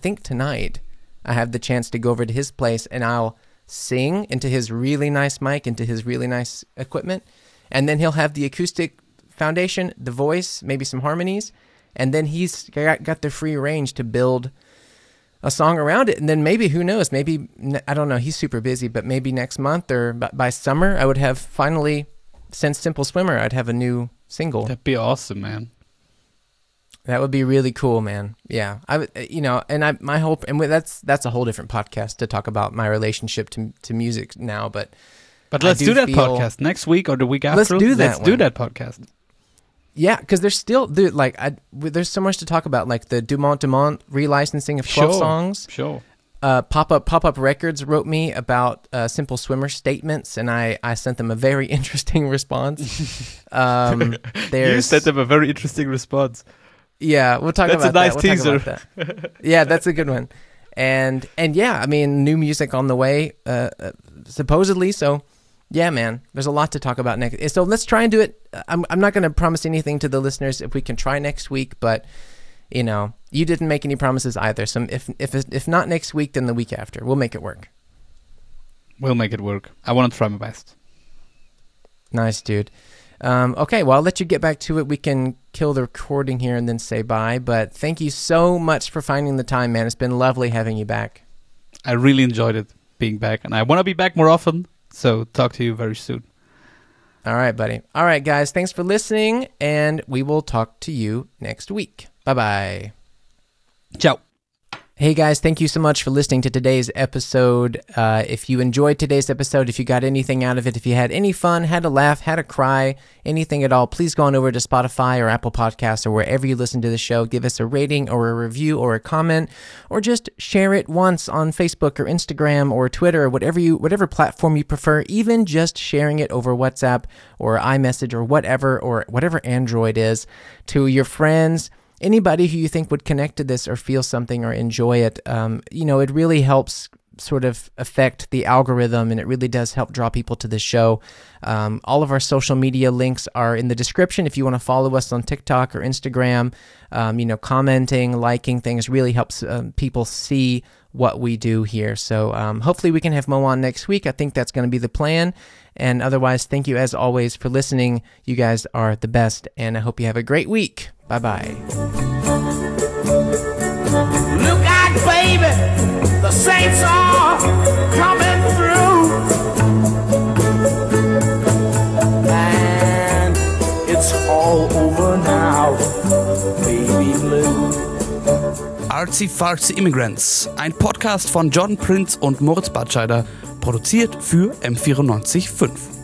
I have the chance to go over to his place and I'll sing into his really nice mic, into his really nice equipment. And then he'll have the acoustic foundation, the voice, maybe some harmonies. And then he's got the free range to build a song around it. And then maybe, who knows, maybe, I don't know, he's super busy, but maybe next month or by summer, I would have finally, since Simple Swimmer, I'd have a new single. That'd be awesome, man. That would be really cool, man. Yeah, my hope, and that's a whole different podcast to talk about my relationship to music now. But let's do that podcast next week or the week after. Let's do that podcast. Yeah, because there's still there's so much to talk about, like the Dumont relicensing of 12 songs. Sure. Pop Up Records wrote me about Simple Swimmer statements, and I sent them a very interesting response. You sent them a very interesting response. Yeah, we'll talk about that. That's a nice teaser. Yeah, that's a good one. And yeah, I mean, new music on the way, supposedly. So yeah, man, there's a lot to talk about next. So let's try and do it. I'm not going to promise anything to the listeners if we can try next week, but you didn't make any promises either. So if not next week, then the week after, we'll make it work. We'll make it work. I want to try my best. Nice, dude. Okay, well, I'll let you get back to it. We can kill the recording here and then say bye. But thank you so much for finding the time, man. It's been lovely having you back. I really enjoyed it being back, and I want to be back more often. So talk to you very soon. All right, buddy. All right, guys. Thanks for listening, and we will talk to you next week. Bye-bye. Ciao. Hey guys, thank you so much for listening to today's episode. If you enjoyed today's episode, if you got anything out of it, if you had any fun, had a laugh, had a cry, anything at all, please go on over to Spotify or Apple Podcasts or wherever you listen to the show. Give us a rating or a review or a comment, or just share it once on Facebook or Instagram or Twitter or whatever platform you prefer. Even just sharing it over WhatsApp or iMessage or whatever Android is to your friends. Anybody who you think would connect to this or feel something or enjoy it, it really helps sort of affect the algorithm, and it really does help draw people to the show. All of our social media links are in the description. If you want to follow us on TikTok or Instagram, commenting, liking things really helps people see what we do here. So hopefully we can have Mo on next week. I think that's going to be the plan. And otherwise, thank you as always for listening. You guys are the best, and I hope you have a great week. Bye-bye. Look out, baby, the saints are coming through, and it's all over now, baby blue. Artsy Fartsy Immigrants, ein Podcast von John Prince und Moritz Batscheider, produziert für M94.5.